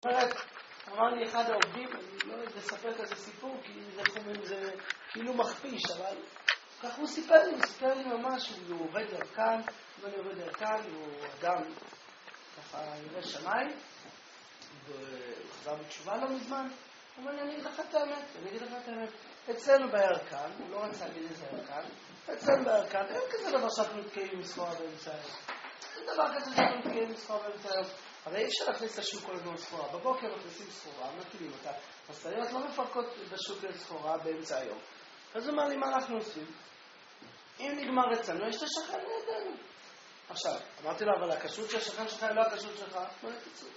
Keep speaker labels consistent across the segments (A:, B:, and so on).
A: אמר לי אחד העובדים, אני לא יודע לספר כזה סיפור, כי זה כאילו מכפיש, אבל כך הוא סיפר לי ממש, הוא עובד דרכן, הוא עובד דרכן, הוא אדם ככה ירא שמיים, והוא חזר בתשובה לא מזמן, הוא אומר לי, אני אגיד לך את האמת, אצלנו בירקן, הוא לא רצה להגיד איזה ירקן, אצלנו בירקן, אין כזה דבר שאנחנו נתקעים עם סחורה באמצע היום. אין דבר כזה שאנחנו נתקעים עם סחורה באמצע היום. הרי אי אפשר להכניס לשוק כל הזמן סחורה. בבוקר מכניסים סחורה, מטילים אותה. משאיות לא מפרקות בשוק לסחורה באמצע היום. אז הוא אמר לי, מה אנחנו עושים? אם נגמר אצלנו, יש את השכן לידינו. עכשיו, אמרתי לו, אבל הכשרות של השכן שלך היא לא הכשרות שלך. מה אתה צודק?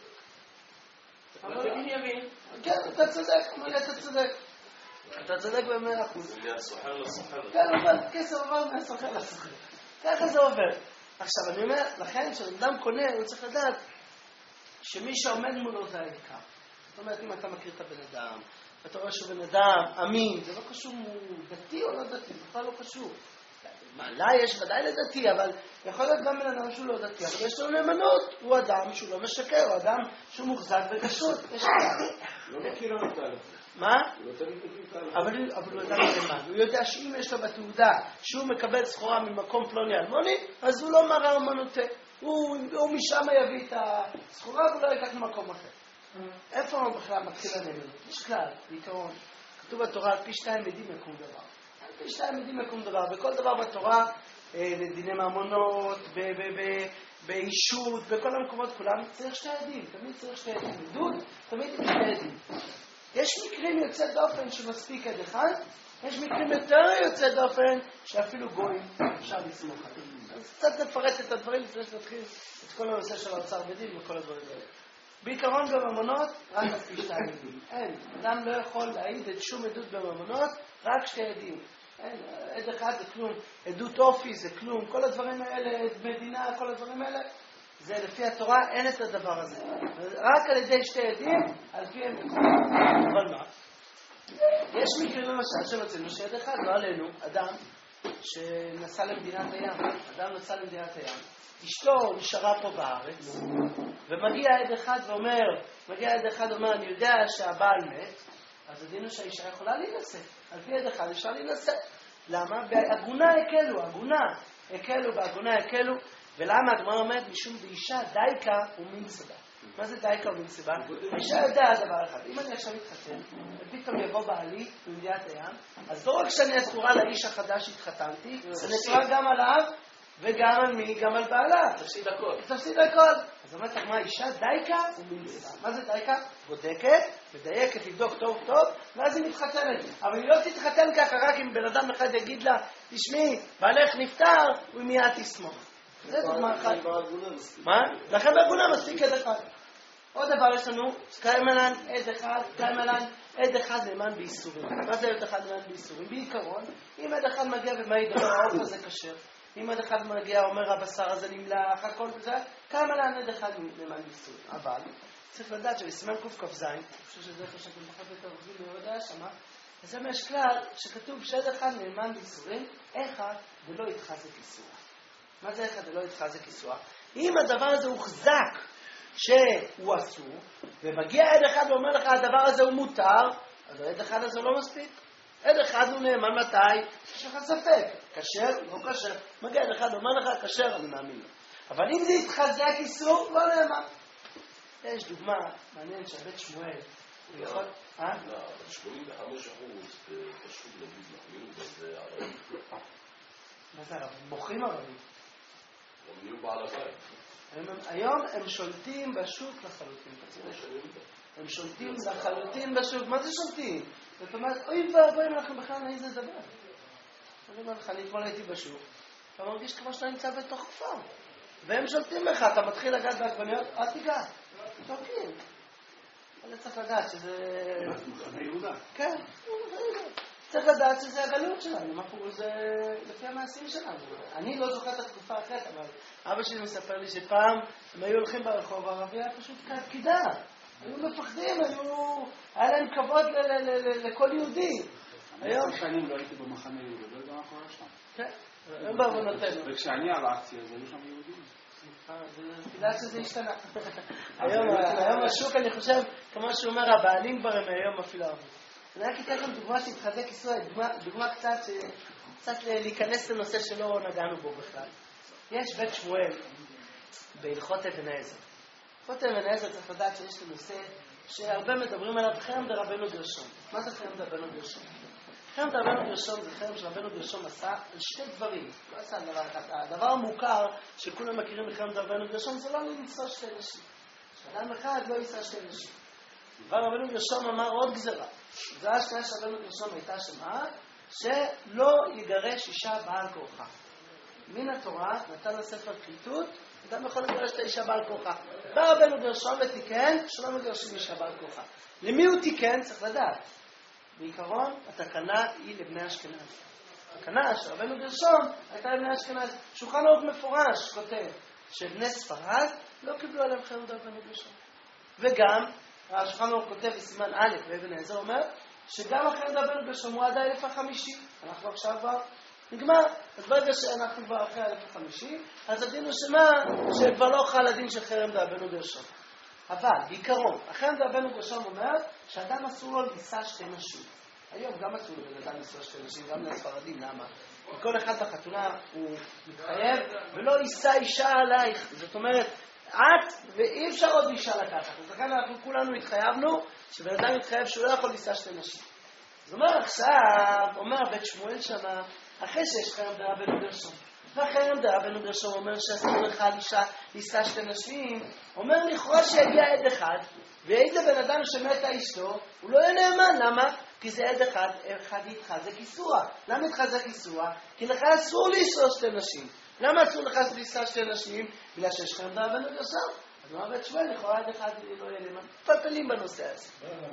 A: אבל בנימין. כן, אתה צודק. אמר לי, אתה צודק. אתה צודק ב100%.
B: זה מהסוחר לסוחר.
A: כן, אבל כסף עבר מהסוחר לסוחר. ככה זה עובר. עכשיו, אני אומר, לכן, כשאדם קונה, הוא צריך לדעת שמי שעומד מולו זה העיקר. זאת אומרת, אם אתה מכיר את הבן אדם, ואתה רואה שהוא בן אדם אמין, זה לא קשור אם הוא דתי או לא דתי, זה בכלל לא קשור. מעלה יש ודאי לדתי, אבל יכול להיות גם בן אדם שהוא לא דתי, אבל יש לו נאמנות, הוא אדם שהוא לא משקר, הוא אדם שהוא מוחזק בכשרות.
B: לא מכיר אותה.
A: מה? אבל הוא יודע נאמן. הוא יודע שאם יש לו בתעודה שהוא מקבל סחורה ממקום פלוני אלמוני, אז הוא לא מראה אומנותה. הוא משם יביא את הסחורה ולא ייקח למקום אחר. איפה בכלל מתחיל הנאמנות? יש כלל, בעיקרון. כתוב בתורה, על פי 2 עדים יקום דבר. על פי 2 עדים יקום דבר. בכל דבר בתורה, לדיני ממונות, באישות, בכל המקומות כולם, צריך 2 עדים. תמיד צריך 2 עדים. עדות, תמיד עם 2 עדים. יש מקרים יוצא דופן שמספיק עד אחד, יש מקרים יותר יוצא דופן שאפילו גויים אפשר לסמוך עליהם. אז קצת נפרט את הדברים לפני שנתחיל את כל הנושא של האוצר בדין וכל הדברים האלה. בעיקרון בממונות, רק על פי 2 עדים. אין, אדם לא יכול להעיד את שום עדות בממונות, רק 2 עדים. אין, עד אחד זה כלום, עדות אופי זה כלום, כל הדברים האלה, עד מדינה, כל הדברים האלה, זה לפי התורה, אין את הדבר הזה. רק על ידי 2 עדים, על פי הם יקום. אבל מה? יש מקרים למשל שמצאנו שעד אחד, לא עלינו, אדם שנסע למדינת הים, אדם נסע למדינת הים, אשתו נשארה פה בארץ, ומגיע עד אחד ואומר, אני יודע שהבעל מת, אז הדינו שהאישה יכולה להינשא. על פי עד אחד אפשר להינשא. למה? בהגונה הקלו, ולמה הגמרא אומרת, משום באישה דייקה ומנסיבה. מה זה דייקה ומנסיבה? האישה יודעת דבר אחד, אם אני עכשיו מתחתן, ופתאום יבוא בעלי במדינת הים, אז לא רק שאני אסורה לאיש החדש שהתחתנתי, אני אסורה גם עליו, וגם על מי? גם על בעלה. תפסיד הכל. אז אומרת לך, מה אישה דייקה ומנסיבה? מה זה דייקה? בודקת, מדייקת, לבדוק טוב, ואז היא מתחתנת. אבל היא לא תתחתן ככה, רק אם בן אדם אחד יגיד לה, תשמעי, בעלך נפטר, הוא מיד תסמוך. זה דוגמה אחת. מה? לכן בהגונה מספיק עד אחד. עוד דבר יש לנו, קיימלן, עד אחד נאמן באיסורים. מה זה עד אחד נאמן באיסורים? בעיקרון, אם עד אחד מגיע ומעיד אומר, העוף הזה כשר, אם עד אחד מגיע אומר, הבשר הזה נמלח, הכל זה, קיימלן עד אחד נאמן באיסורים. אבל, צריך לדעת שבסימן קכ"ז, אני חושב שזה איפה שאתם פחות יותר עובדים לעבודה שמה, אז שם יש כלל שכתוב שעד אחד נאמן באיסורים, אחד ולא יתחזק איסורה. מה זה אחד ולא יתחזק איסורה? אם הדבר הזה הוחזק שהוא אסור, ומגיע עד אחד ואומר לך הדבר הזה הוא מותר, אז העד אחד הזה לא מספיק. עד אחד הוא נאמן מתי? יש לך ספק. כשר? לא כשר. מגיע עד אחד ואומר לך כשר, אני מאמין לו. אבל אם זה יתחזק איסור, לא נאמן. יש דוגמה מעניין שבית שמואל, הוא יכול...
B: לא, 85% פשוט להגיד מחמירים, זה ערבים.
A: מה זה ערבים? בוחרים ערבים.
B: הם נהיו בעל הבית.
A: היום הם שולטים בשוק לחלוטין. הם שולטים לחלוטין בשוק. מה זה שולטים? זאת אומרת, אוי ואבוי, אנחנו בכלל נעיז לדבר. אני אומר לך, אני אתמול הייתי בשוק, אתה מרגיש כמו שאתה נמצא בתוך כפר. והם שולטים לך, אתה מתחיל לגעת בעגבניות, אל תיגע. שולטים. אבל צריך לדעת שזה...
B: מחנה יהודה.
A: כן, צריך לדעת שזה הגלות שלנו, מה קורה זה לפי המעשים שלנו. אני לא זוכר את התקופה אחרת, אבל אבא שלי מספר לי שפעם הם היו הולכים ברחוב הערבי, היה פשוט כפקידה. היו מפחדים, היה להם כבוד לכל יהודי.
C: היום שנים לא הייתי במחנה יהודה, לא יודע מה קורה שם.
A: כן, הם בעוונותינו.
C: וכשאני הלכתי, אז היו שם יהודים.
A: כדאי שזה השתנה. היום השוק, אני חושב, כמו שהוא אומר, הבעלים כבר הם היום אפילו אהבו. אני רק אתן לכם דוגמה שהתחזק ישראל, דוגמה קצת להיכנס לנושא שלא נגענו בו בכלל. יש בית שמואל בהלכות אבן העזר. הלכות אבן העזר צריך לדעת שיש את הנושא שהרבה מדברים עליו, חרם דרבנו גרשום. מה זה חרם דרבנו גרשום? חרם דרבנו גרשום זה חרם שרבנו גרשום עשה על שתי דברים. לא עשה על דבר אחד. הדבר המוכר שכולם מכירים בחרם דרבנו גרשום זה לא למצוא שתי נשים. שאדם אחד לא יישא שתי נשים. אבל רבנו גרשום אמר עוד גזרה. זה השנייה שרבנו גרשום הייתה שמה שלא יגרש אישה בעל כורחה. מן התורה נתן לספר כריתות, אדם יכול לגרש את האישה בעל כורחה. בא רבנו גרשום ותיקן שלא מגרשים אישה בעל כורחה. למי הוא תיקן? צריך לדעת. בעיקרון, התקנה היא לבני אשכנז. התקנה של רבנו גרשום הייתה לבני אשכנז. שולחן ערוך מפורש כותב שבני ספרד לא קיבלו עליהם חרם דרבנו גרשום. וגם, השולחן ערוך כותב בסימן א' באבן העזר אומר שגם החרם דרבנו גרשום הוא עד 1050. אנחנו עכשיו כבר נגמר. אז ברגע שאנחנו כבר אחרי 1050, אז הדין הוא שכבר לא חל הדין של חרם דרבנו גרשום. אבל בעיקרון, החרם דרבנו גרשום אומר שאדם אסור לו לישא שתי נשים. היום גם אסור לאדם לישא שתי נשים, גם לספרדים. למה? כי כל אחד בחתונה הוא מתחייב ולא יישא אישה עלייך. זאת אומרת, את ואי אפשר עוד אישה לקחת. אז לכן אנחנו כולנו התחייבנו שבן אדם מתחייב שהוא לא יכול לישא שתי נשים. זאת אומרת, עכשיו אומר בית שמואל שמה אחרי שיש חרם דרבנו גרשום. והחרם דרבנו גרשום אומר שאסור לך לישא שתי נשים, אומר לכאורה שיגיע עד אחד, ועד לבן אדם שמתה אשתו, הוא לא יהיה נאמן. למה? כי זה עד אחד איתך, זה כיסוע. למה איתך זה כיסוע? כי לך אסור לישא שתי נשים. למה אסור לך לישא שתי נשים? בגלל שיש חרם דרבנו גרשום. אז אומר בית שמואל, לכאורה עד אחד לא יהיה נאמן. פלפלים בנושא הזה.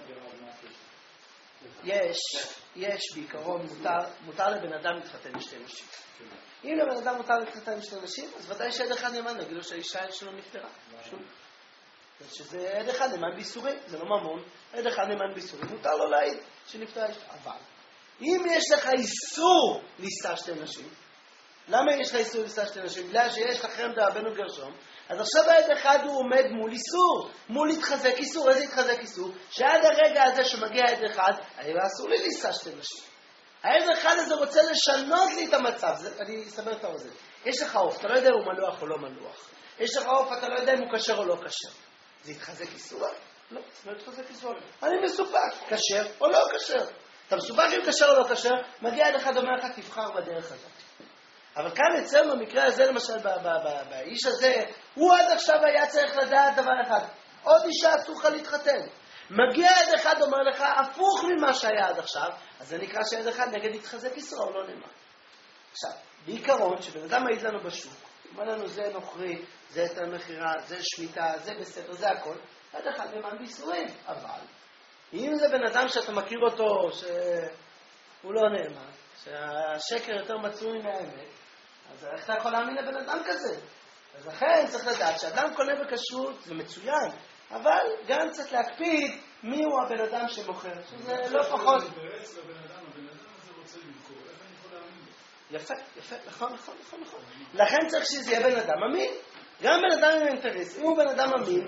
A: יש בעיקרון מותר לבן אדם להתחתן עם שתי נשים. אם לבן אדם מותר להתחתן עם שתי נשים, אז ודאי שעד אחד נאמן, נגידו שהאישה שלו נפטרה. שזה עד אחד נאמן ביסורים, זה לא ממון, עד אחד נאמן ביסורים, מותר לו להעיד שנפטרה אישה. אבל אם יש לך איסור לישא שתי נשים, למה יש לך איסור לישא שתי נשים? בגלל שיש לך חרם דרבנו גרשום, אז עכשיו העד אחד הוא עומד מול איסור, מול התחזק איסור. איזה התחזק איסור? שעד הרגע הזה שמגיע העד אחד, היה אסור לי לישא שתי נשים. העד אחד הזה רוצה לשנות לי את המצב. אני אסבר את האוזן. יש לך עוף, אתה לא יודע אם הוא מלוח או לא מלוח. יש לך עוף, אתה לא יודע אם הוא כשר או לא כשר. זה התחזק איסור? לא, זה לא התחזק איסור. אני מסופק, כשר או לא כשר. אתה מסופק אם כשר או לא כשר, מגיע העד אחד אומר לך, תבחר בדרך הזאת. אבל כאן אצלנו, במקרה הזה, למשל, באיש הזה, הוא עד עכשיו היה צריך לדעת דבר אחד. עוד אישה אסור לך להתחתן. מגיע עד אחד, אומר לך, הפוך ממה שהיה עד עכשיו, אז זה נקרא שעד אחד נגד התחזק ישראל, לא נאמן. עכשיו, בעיקרון, שבן אדם מעיד לנו בשוק, אומר לנו, זה נוכרי, זה היתר מכירה, זה שמיטה, זה בסדר, זה הכל, עד אחד נאמן בישראל. אבל, אם זה בן אדם שאתה מכיר אותו, שהוא לא נאמן, שהשקר יותר מצוי מהאמת, אז איך אתה יכול להאמין לבן אדם כזה? אז לכן צריך לדעת שאדם קונה בכשרות זה מצוין, אבל גם צריך להקפיד מיהו הבן אדם שמוכר, שזה לא פחות.
D: זה ברץ לבן אדם, הבן אדם הזה רוצה למכור, איך אני יכול להאמין לו?
A: יפה, יפה, נכון. לכן צריך שזה יהיה בן אדם אמין. גם בן אדם עם אינטרס, אם הוא בן אדם אמין.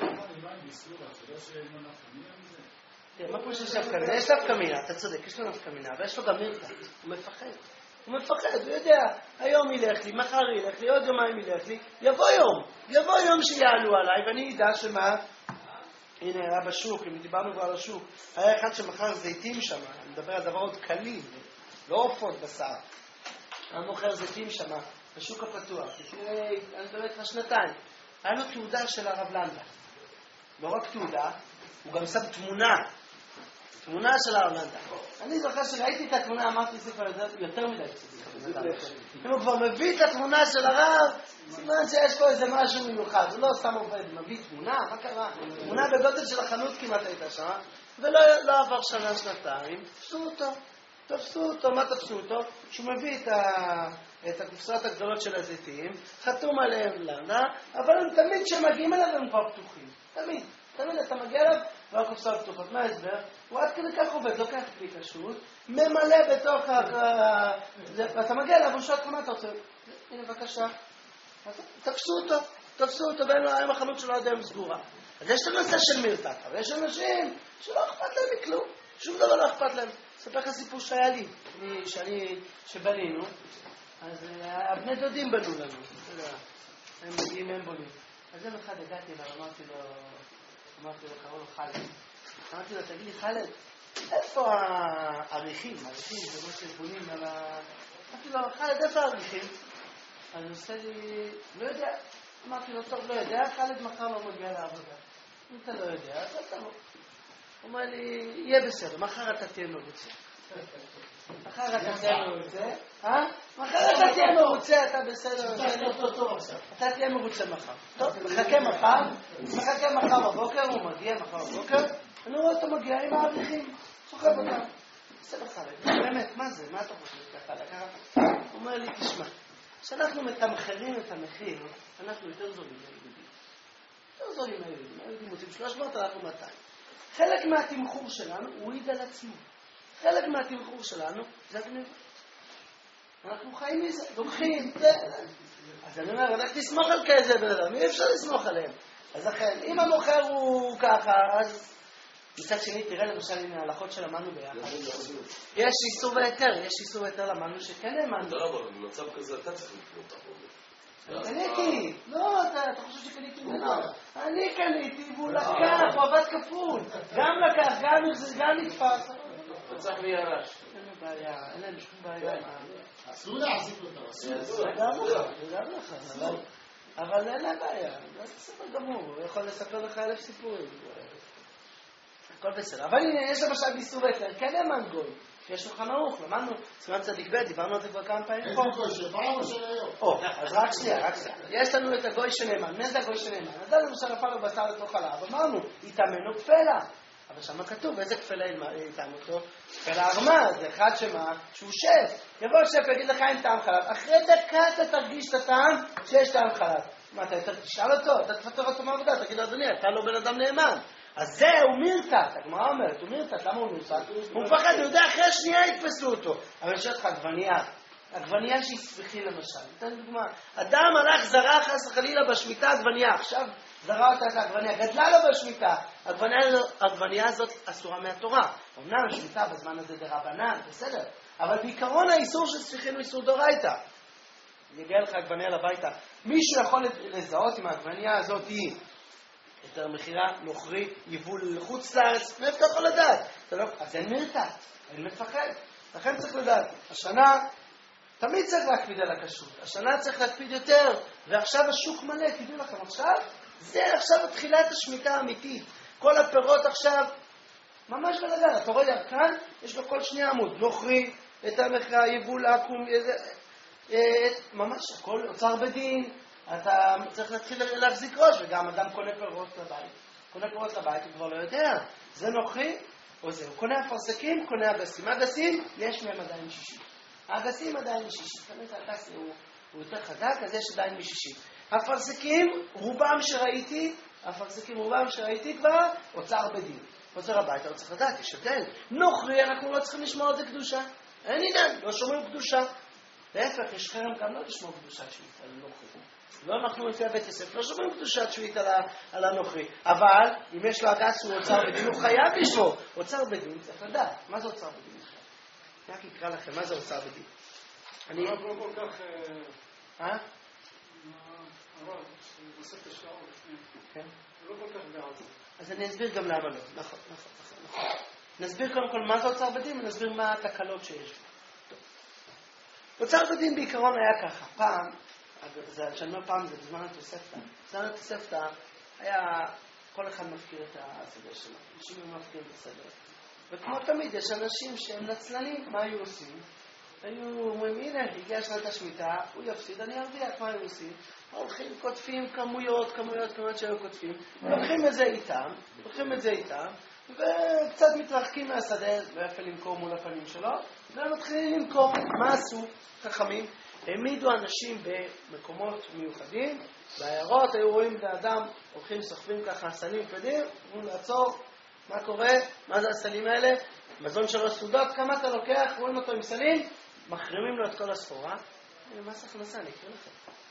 A: מה פה שיש נפקא מינה? יש נפקא מינה, אתה צודק, יש לו נפקא מינה, אבל יש לו גם מרתעת, הוא מפחד. הוא יודע, היום ילך לי, מחר ילך לי, עוד יומיים ילך לי, יבוא יום שיעלו עליי, ואני ידע שמה, הנה היה בשוק, אם דיברנו כבר על השוק, היה אחד שמחר זיתים שם, אני מדבר על דברות קלים, לא עופות בשר, היה מוכר זיתים שם, בשוק הפתוח, אני מדבר איתך שנתיים, היה לו תעודה של הרב לנדה, לא רק תעודה, הוא גם שם תמונה של הרב לנדה. אני זוכר שראיתי את התמונה, אמרתי זה כבר יותר מדי קצת. אם הוא כבר מביא את התמונה של הרב, סימן שיש פה איזה משהו מיוחד. הוא לא סתם עובד, מביא תמונה, מה קרה? תמונה בגודל של החנות כמעט הייתה שם, ולא עבר שנה, שנתיים, תפסו אותו, מה תפסו אותו? שהוא מביא את הקופסאות הגדולות של הזיתים, חתום עליהם לנה, אבל הם תמיד כשמגיעים אליו הם כבר פתוחים. תמיד אתה מגיע אליו, והקופסאות פתוחות. מה ההסבר? הוא עד כדי כך עובד, לוקח כלי כשרות, ממלא בתוך ואתה מגיע אליו, הוא שואל לך מה אתה רוצה? הנה בבקשה. תפסו אותו. תפסו אותו בין להם החנות שלו עד היום סגורה. אז יש את הנושא של מרתק, אבל יש אנשים שלא אכפת להם מכלום, שום דבר לא אכפת להם. אספר לך סיפור שהיה לי, שבנינו, אז הבני דודים בנו לנו, הם מגיעים, הם בונים. אז יום אחד הגעתי אליו, אמרתי לו, קראו לו חלד. אמרתי לו, תגיד לי חלד, איפה העריכים? העריכים זה מה שבונים על ה... אמרתי לו, חלד, איפה העריכים? אז הוא עושה לי, לא יודע. אמרתי לו, טוב, לא יודע, חלד מחר לא מגיע לעבודה. אם אתה לא יודע, אז אתה לא. הוא אומר לי, יהיה בסדר, מחר אתה תהיה מרוצה. מחר אתה תהיה מרוצה, מחר אתה תהיה מרוצה, אתה בסדר. אתה תהיה מרוצה מחר. טוב, מחכה מחר בבוקר, הוא מגיע מחר בבוקר, אני רואה אותו מגיע עם העריכים, סוחב אותם. בסדר חלד, באמת, מה זה? מה אתה חושב ככה? הוא אומר לי, תשמע, כשאנחנו מתמחרים את המחיר, אנחנו יותר זולים מהיהודים. יותר זולים מהיהודים. היהודים מוצאים 300, אנחנו 200. חלק מהתמחור שלנו הוא עיד על עצמו. חלק מהתמחור שלנו זה הגניבה. אנחנו חיים מזה, לוקחים, אז אני אומר, איך תסמוך על כזה בן אדם? אי אפשר לסמוך עליהם. אז לכן, אם המוכר הוא ככה, אז מצד שני, תראה למשל עם ההלכות שלמדנו ביחד. יש איסור והיתר, יש איסור והיתר למדנו שכן האמנו.
B: אתה לא אומר, במצב כזה אתה צריך לקנות את החומר.
A: קניתי, לא, אתה חושב שקניתי ממנו. אני קניתי והוא לקח, הוא עבד כפול. גם לקח, גם נתפס.
B: אתה צריך מירש.
A: אין לי בעיה, אין להם שום בעיה.
C: אסור להחזיק אותו, אסור.
A: זה גם לך, אבל אין להם בעיה. זה בסדר גמור, הוא יכול לספר לך 1000 סיפורים. הכל בסדר. אבל הנה, יש למשל באיסור והיתר, כן האמן גוי. יש שולחן ערוך, למדנו, סימן צדיק ב', דיברנו על זה כבר כמה פעמים פה.
C: איזה גוי של פעם או של היום?
A: אז רק שנייה. יש לנו את הגוי שנאמן. מי זה הגוי שנאמן? אדם למשל נפל לו בשר לתוך חלב, אמרנו, יטמנו כפלה. אבל שם כתוב, איזה כפלה יטעם אותו? כפלה ארמה, זה אחד שהוא שף. יבוא שף, יגיד לך אין טעם חלב. אחרי דקה אתה תרגיש את הטעם שיש טעם חלב. מה, אתה יותר תשאל אותו? אתה תפטר אותו מעבודה, תגיד לו, אדוני, אתה לא בן אדם נאמן. אז זה, הוא מרתת, הגמרא אומרת, הוא מרתת, למה הוא מרתת? הוא מפחד, הוא יודע, אחרי השנייה יתפסו אותו. אבל אני שואל אותך, עגבנייה שהיא ספיחי למשל. נתן דוגמה, אדם הלך זרע חס וחלילה בשמיטה עגבנייה, עכשיו זרע אותה את העגבנייה, גדלה לו בשמיטה, העגבנייה הזאת אסורה מהתורה. אמנם השמיטה בזמן הזה דרבנן, בסדר, אבל בעיקרון האיסור של ספיחין הוא איסור דאורייתא. אני אגיע לך עגבנייה לביתה, מישהו יכול לזהות אם העגבנייה הזאת היא יותר מחירה, נוכרי, יבול לחוץ לארץ, מאיפה אתה יכול לדעת? אז אין מרתת, אין מפחד. לכן צריך לדעת, השנה תמיד צריך להקפיד על הכשרות, השנה צריך להקפיד יותר, ועכשיו השוק מלא, תדעו לכם, עכשיו תחילת השמיטה האמיתית. כל הפירות עכשיו, ממש בלגן, אתה רואה ירקן, יש לו כל שני עמוד, נוכרי, את המחירה, יבול, עקום, ממש הכל אוצר בדין, אתה צריך להתחיל להחזיק ראש, וגם אדם קונה פירות לבית. קונה פירות לבית, הוא כבר לא יודע. זה נוכרי, או זה. הוא קונה אפרסקים, קונה אגסים. אגסים, יש מהם עדיין 60. האגסים עדיין 60. כמת האגס הוא יותר חזק, אז יש עדיין 60. אפרסקים, רובם שראיתי כבר, אוצר בדין. חוזר הביתה, הוא צריך לדעת, יש הבדל. נוכרי, אנחנו לא צריכים לשמור על זה קדושה. אין עניין, לא שומרים קדושה. להפך, יש חרם גם לא לשמור קדושת שביעית על הנוכרי. לא אנחנו לפי הבית יוסף, לא שומעים קדושת שביעית על הנוכרי. אבל אם יש לו אגס הוא אוצר בדין, הוא חייב לשמור. אוצר בדין, צריך לדעת. מה זה אוצר בדין? רק אקרא לכם, מה זה אוצר בדין?
D: אני לא כל כך...
A: הרב,
D: בסוף השעות לפני.
A: כן.
D: לא כל כך בעד זה.
A: אז אני אסביר גם למה לא. נכון. נסביר קודם כל מה זה אוצר בדין, ונסביר מה התקלות שיש בו. אוצר בדין בעיקרון היה ככה. פעם, שאני אומר פעם, זה בזמן התוספתא. בזמן התוספתא היה, כל אחד מפקיר את הסדר שלו. אנשים מפקירים את הסדר. וכמו תמיד, יש אנשים שהם נצלנים. מה היו עושים? היו אומרים, הנה, הגיעה שנת השמיטה, הוא יפסיד, אני ארוויח. מה היו עושים? הולכים, כותפים כמויות שהיו כותפים. לוקחים את זה איתם, וקצת מתרחקים מהשדה, לא יפה למכור מול הפנים שלו, והם מתחילים למכור. מה עשו? חכמים. העמידו אנשים במקומות מיוחדים, בעיירות, היו רואים לאדם, הולכים, סוחבים ככה, סלים פדים, אומרים לעצור, מה קורה? מה זה הסלים האלה? מזון שלו סעודות, כמה אתה לוקח? רואים אותו עם סלים, מחרימים לו את כל הסחורה. מס הכנסה, אני אקריא לכם.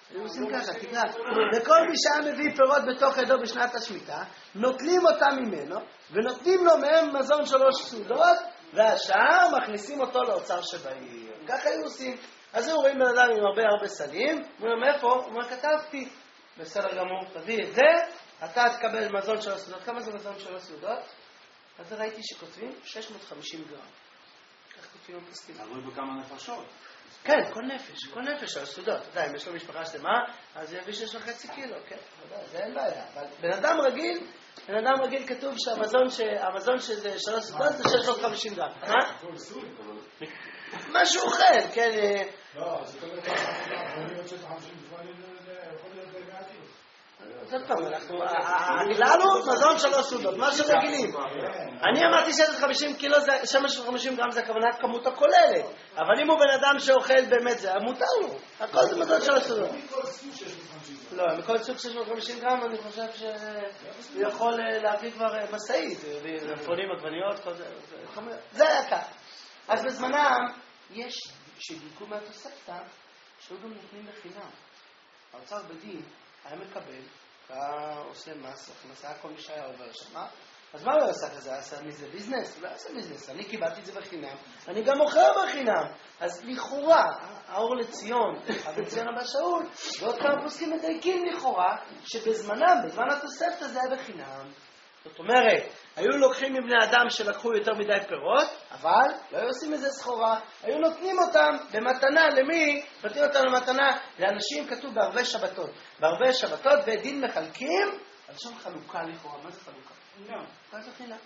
A: היו עושים ככה, תקרא. וכל מי שהיה מביא פירות בתוך עדו בשנת השמיטה, נוטלים אותם ממנו, ונותנים לו מהם מזון 3 סעודות, והשאר מכניסים אותו לאוצר שבעיר. ככה היו עושים. אז היו רואים בן אדם עם הרבה סלים, הוא אומר, מאיפה? הוא אומר, כתבתי. בסדר גמור, תביא את זה, אתה תקבל מזון 3 סעודות. כמה זה מזון 3 סעודות? אז ראיתי שכותבים 650 גרם. כך כותבים בפסקים.
E: תלוי בכמה נפשות.
A: כן, כל נפש על סעודות. אתה יודע, אם יש לו משפחה שלמה, אז יביא 6.5 קילו, כן? זה אין בעיה. אבל בן אדם רגיל כתוב שהמזון שזה 3 סעודות זה 650 גרם. מה? מה שהוא אוכל, כן.
D: לא, זה כל כך, אני רוצה 50 דברים, יכול להיות בעתיד.
A: זאת פעם, הכלל הוא מזון 3 סעודות, מה שרגילים. אני אמרתי 650 קילו, 650 גרם זה הכוונת כמות הכוללת, אבל אם הוא בן אדם שאוכל באמת זה, מותר לו. הכל זה מזון 3 סעודות.
D: מכל סוג 650 גרם.
A: לא, מכל סוג 650 גרם אני חושב שהוא יכול להביא כבר מסעית, פונים עגבניות, זה היה ככה. אז בזמנם יש שדייקו מהתוספתא שהיו גם נותנים בחינם. האוצר בדין היה מקבל, היה עושה מס הכנסה, כל מי שהיה עובר שם. אז מה הוא עשה כזה? עשה מזה ביזנס? הוא לא עשה ביזנס. אני קיבלתי את זה בחינם, אני גם מוכר בחינם. אז לכאורה, האור לציון, אבל ציון הבא שאול, ועוד כמה פוסקים מדייקים לכאורה, שבזמנם, בזמן התוספתא זה היה בחינם. זאת אומרת, היו לוקחים מבני אדם שלקחו יותר מדי פירות, אבל לא היו עושים איזה סחורה, היו נותנים אותם במתנה, למי? נותנים אותם במתנה לאנשים, כתוב בערבי שבתות. בערבי שבתות בית דין מחלקים, על שם חלוקה לכאורה. מה זה חלוקה? לא. מה זה חינם?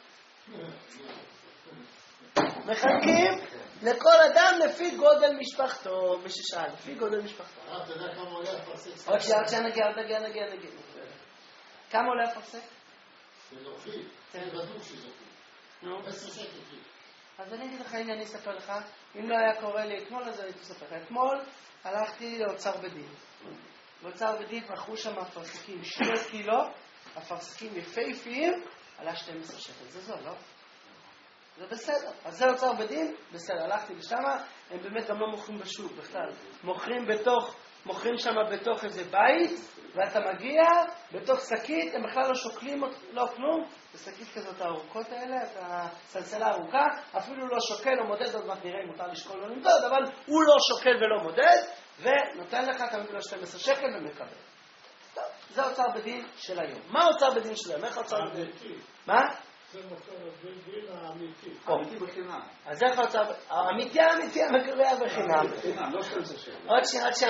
A: מחלקים לכל אדם לפי גודל משפחתו. מי ששאל, לפי גודל משפחתו.
C: אתה יודע כמה עולה הפרסק?
A: עוד שנייה נגיע. כמה עולה הפרסק?
C: זה זוכי. זה בדוק שזוכי.
A: נו.
C: 10 שקל.
A: אז אני אגיד לך, הנה אני אספר לך, אם לא היה קורה לי אתמול, אז אני אספר לך. אתמול הלכתי לאוצר בדין. באוצר בדין מכרו שם אפרסקים 2 קילו, אפרסקים יפהפיים, עלה 12 שקל. זה זול, לא? זה בסדר. אז זה אוצר בדין, בסדר. הלכתי לשם, הם באמת גם לא מוכרים בשוק בכלל. מוכרים שם בתוך איזה בית, ואתה מגיע בתוך שקית, הם בכלל לא שוקלים, לא כלום, בשקית כזאת הארוכות האלה, הסלסלה ארוכה, אפילו לא שוקל או מודד, עוד מעט נראה אם מותר לשקול או למדוד, אבל הוא לא שוקל ולא מודד, ונותן לך, אתה מביא לו 12 שקל ומקבל. טוב, זה אוצר בדין של היום. מה אוצר בדין של היום? איך אוצר בדין? מה?
D: זה אוצר בדין האמיתי.
E: אמיתי בחינם.
A: אז איך אוצר בדין? האמיתי המקרה בחינם.
E: לא 12 שקל.
A: עוד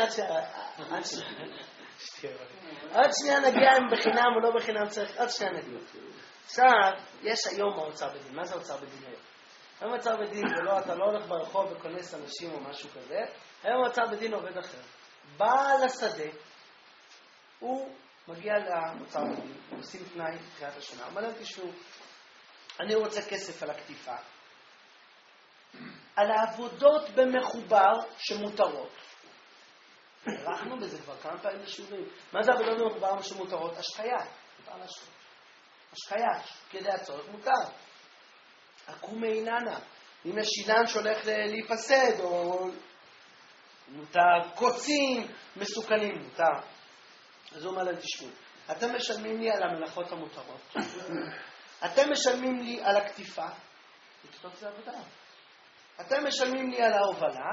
A: שנייה נגיע אם בחינם או לא בחינם צריך, עוד שנייה נגיע. עכשיו, יש היום האוצר בדין. מה זה אוצר בדין היום? היום אוצר בדין זה לא, אתה לא הולך ברחוב וכונס אנשים או משהו כזה, היום אוצר בדין עובד אחר. בעל השדה, הוא מגיע לאוצר בדין, הוא עושים תנאי בתחילת השנה, הוא אומר להם, תשמעו, אני רוצה כסף על הכתיפה, על העבודות במחובר שמותרות. הלכנו בזה כבר כמה פעמים בשיעורים. מה זה עבודות במחובר שמותרות? השחיה. השחיה, כדי הצורך מותר. עקום איננה. אם יש שילן שהולך להיפסד, או מותר קוצים מסוכנים, מותר. אז הוא אומר להם, תשמעו, אתם משלמים לי על המלאכות המותרות. אתם משלמים לי על הכתיבה. לכתוב זה עבודה. אתם משלמים לי על ההובלה.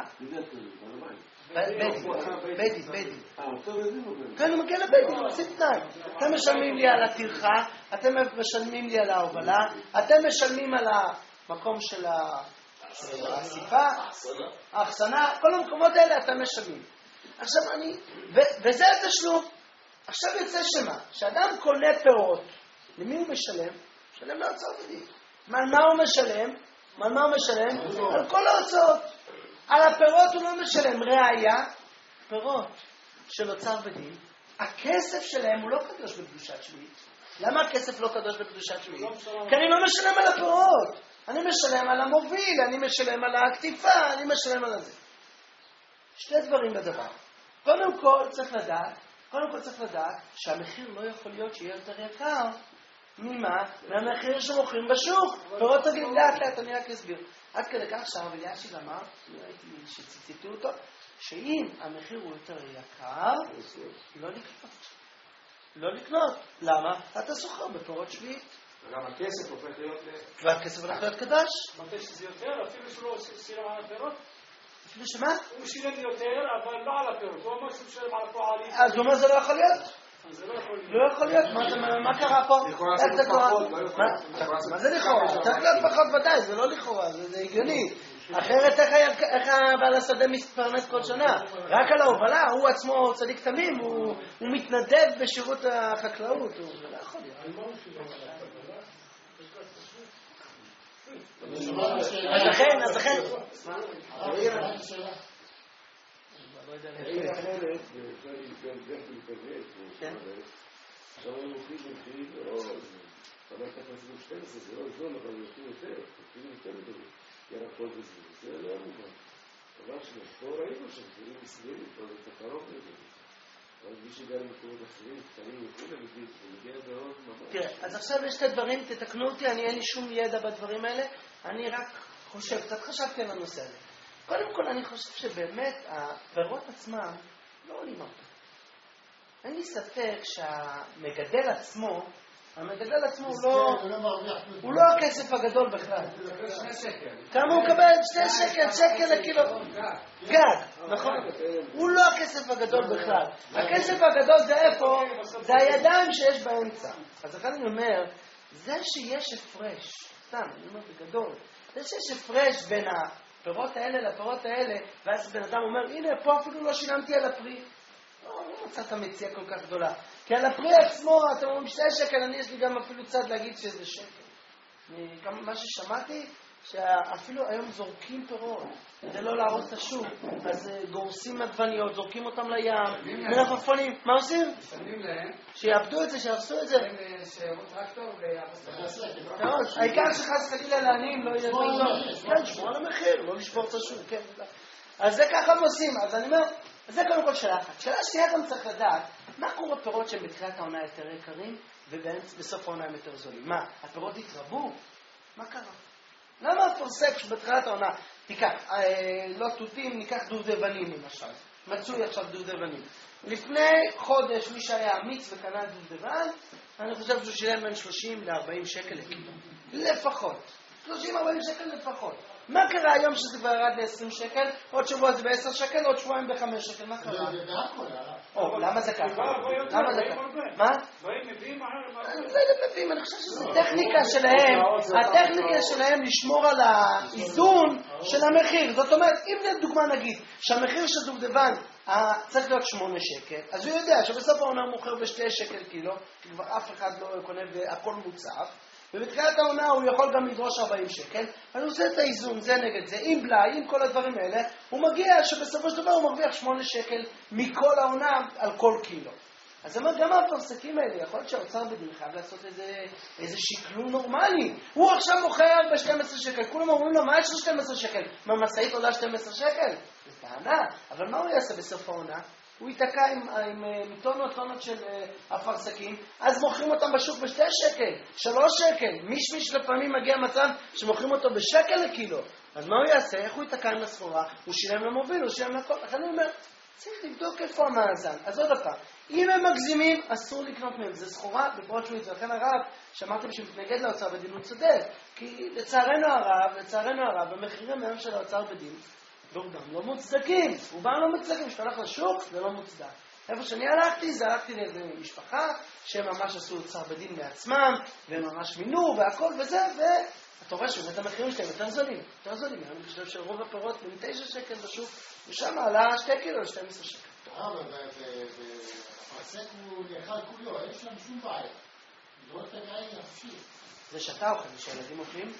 A: בית-דין. כן, הוא מגיע לבית-דין, הוא עושה תנאי. אתם משלמים לי על הטרחה, אתם משלמים לי על ההובלה, אתם משלמים על המקום של האסיפה, האחסנה, כל המקומות האלה אתם משלמים. עכשיו וזה התשלום. עכשיו יוצא שמה, שאדם קונה פירות, למי הוא משלם? משלם להוצאות בדין. מה הוא משלם? על כל ההוצאות. על הפירות הוא לא משלם. ראיה, פירות של אוצר בדין, הכסף שלהם הוא לא קדוש בקדושת שביעית. למה הכסף לא קדוש בקדושת שביעית? כי אני לא משלם על הפירות. אני משלם על המוביל, אני משלם על הכתיפה, אני משלם על זה. 2 דברים בדבר. קודם כל צריך לדעת שהמחיר לא יכול להיות שיהיה יותר יקר ממה? מהמחיר שמוכרים בשוק. פירות רגילים, לאט, אני רק אסביר. עד כדי כך שהרב אלישיב אמר, ראיתי שציטטו אותו, שאם המחיר הוא יותר יקר, לא לקנות. לא לקנות. למה? אתה סוחר בפירות שביעית.
E: וגם הכסף הופך להיות...
A: והכסף הולך להיות קדש.
D: מתי שזה יותר, אפילו שלא שילם על הפירות?
A: אפילו שמה?
D: הוא שילם יותר, אבל לא על הפירות. הוא אומר שהוא שילם על הפועלים.
A: אז הוא אומר זה לא יכול להיות.
D: זה לא יכול להיות.
A: לא יכול להיות, מה קרה פה?
E: לכאורה זה פחות, לא יכול.
A: מה זה לכאורה? צריך להיות פחות ודאי, זה לא לכאורה, זה הגיוני. אחרת איך הבעל השדה מתפרנס כל שנה? רק על ההובלה, הוא עצמו צדיק תמים, הוא מתנדב בשירות החקלאות, זה לא יכול להיות. אז לכן...
F: העיר אחרת, גם להתאבד, עכשיו הם הולכים במחירים מאוד, אבל ככה עשינו 12, זה לא זול, אבל יוצאים יותר, אפילו יותר גדולים, ירקות וזה, זה לא מובן. דבר שפה ראינו שמחירים מסבירים, כבר זה קרוב לזה. אבל מי שגר במקומות אחרים, קטנים וכו' ומגיע בעוד ממש.
A: תראה, אז עכשיו יש את הדברים, תתקנו אותי, אין לי שום ידע בדברים האלה, אני רק חושב, קצת חשבתי על הנושא הזה. קודם כל אני חושב שבאמת הפירות עצמם לא עולים הרבה. אין לי ספק שהמגדל עצמו, הוא לא הכסף הגדול בכלל. כמה הוא מקבל? 2 שקל לקילו. גג, נכון? הוא לא הכסף הגדול בכלל. הכסף הגדול זה איפה? זה הידיים שיש באמצע. אז לכן אני אומר, זה שיש הפרש, סתם, אני אומר בגדול, זה שיש הפרש בין הפירות האלה לפירות האלה, ואז בן אדם אומר, הנה, פה אפילו לא שילמתי על הפרי. לא מצאת מציאה כל כך גדולה. כי על הפרי עצמו, אתם אומרים 2 שקל, אני יש לי גם אפילו צד להגיד שזה שקל. מה ששמעתי, שאפילו היום זורקים פירות, כדי לא להרוס את השוק, אז גורסים עגבניות, זורקים אותם לים, מלפפונים, מה עושים?
E: משלמים להם,
A: שיאבדו את זה, שירסו את זה.
E: שירות טרקטור ויחס
A: העיקר שחס חלילה לעניים לא יהיה טוב. כן, שמור על המחיר, לא לשבור את השוק, כן. אז זה ככה הם עושים, אז אני אומר, זה קודם כל שאלה אחת. שאלה שנייה גם צריך לדעת, מה קורה פירות שהם בתחילת העונה יותר יקרים, ובסוף העונה הם יותר זולים? מה, הפירות התרבו? מה קרה? למה הפרסק שבתחילת העונה, תיקח, לא תותים, ניקח דובדבנים למשל. מצוי עכשיו דובדבנים. לפני חודש מי שהיה אמיץ וקנה דובדבן, אני חושב שהוא שילם בין 30 ל-40 שקל לקילו. לפחות. 30-40 שקל לפחות. מה קרה היום שזה כבר ירד ל-20 שקל? עוד שבוע זה ב-10 שקל, עוד שבועיים ב-5 שקל. מה קרה? למה זה ככה? למה זה ככה? מה? אני לא יודע מביאים, אני חושב שזו טכניקה שלהם, הטכניקה שלהם לשמור על האיזון של המחיר. זאת אומרת, אם לדוגמה נגיד שהמחיר של דובדבן צריך להיות 8 שקל, אז הוא יודע שבסוף העונה הוא מוכר ב2 שקל קילו, כי כבר אף אחד לא קונה והכל מוצף, ובתחילת העונה הוא יכול גם לדרוש 40 שקל, אז הוא עושה את האיזון, זה נגד זה, עם בלאי, עם כל הדברים האלה, הוא מגיע שבסופו של דבר הוא מרוויח 8 שקל מכל העונה על כל קילו. אז זאת אומרת, גם הפרסקים האלה, יכול להיות שהאוצר בדין חייב לעשות איזה שקלול נורמלי. הוא עכשיו מוכר ב-12 שקל, כולם אומרים לו, מה יש לו 12 שקל? מה, משאית עולה 12 שקל? זה טענה, אבל מה הוא יעשה בסוף העונה? הוא ייתקע עם טונות של הפרסקים, אז מוכרים אותם בשוק ב2 שקל, 3 שקל. מישמיש לפעמים מגיע מצב שמוכרים אותו בשקל לקילו. אז מה הוא יעשה? איך הוא ייתקע עם הסחורה? הוא שילם למוביל, הוא שילם לכל. לכן אני אומר, צריך לבדוק איפה המאזן. אז עוד הפעם, אם הם מגזימים, אסור לקנות מהם. זה סחורה בפירות שביעית. ולכן הרב, שאמרתם שמתנגד לאוצר בדין, הוא צודק. כי לצערנו הרב, המחירים היום של האוצר בדין, רובם לא מוצדקים. כשאתה הולך לשוק, זה לא מוצדק. איפה שאני הלכתי לאיזו משפחה, שהם ממש עשו אוצר בדין מעצמם, והם ממש מינו והכל וזה, ואתה רואה שבאמת המחירים שלהם יותר זולים. אני חושב שרוב הפירות בין 9 שקל בשוק, ושם עלה 2 קילו ל-12 שקל.
C: אבל הפרסק הוא נאכל כולו, אין שם שום בעיה. לראות את הגעי נפשי.
A: זה שאתה אוכל, שהילדים אוכלים?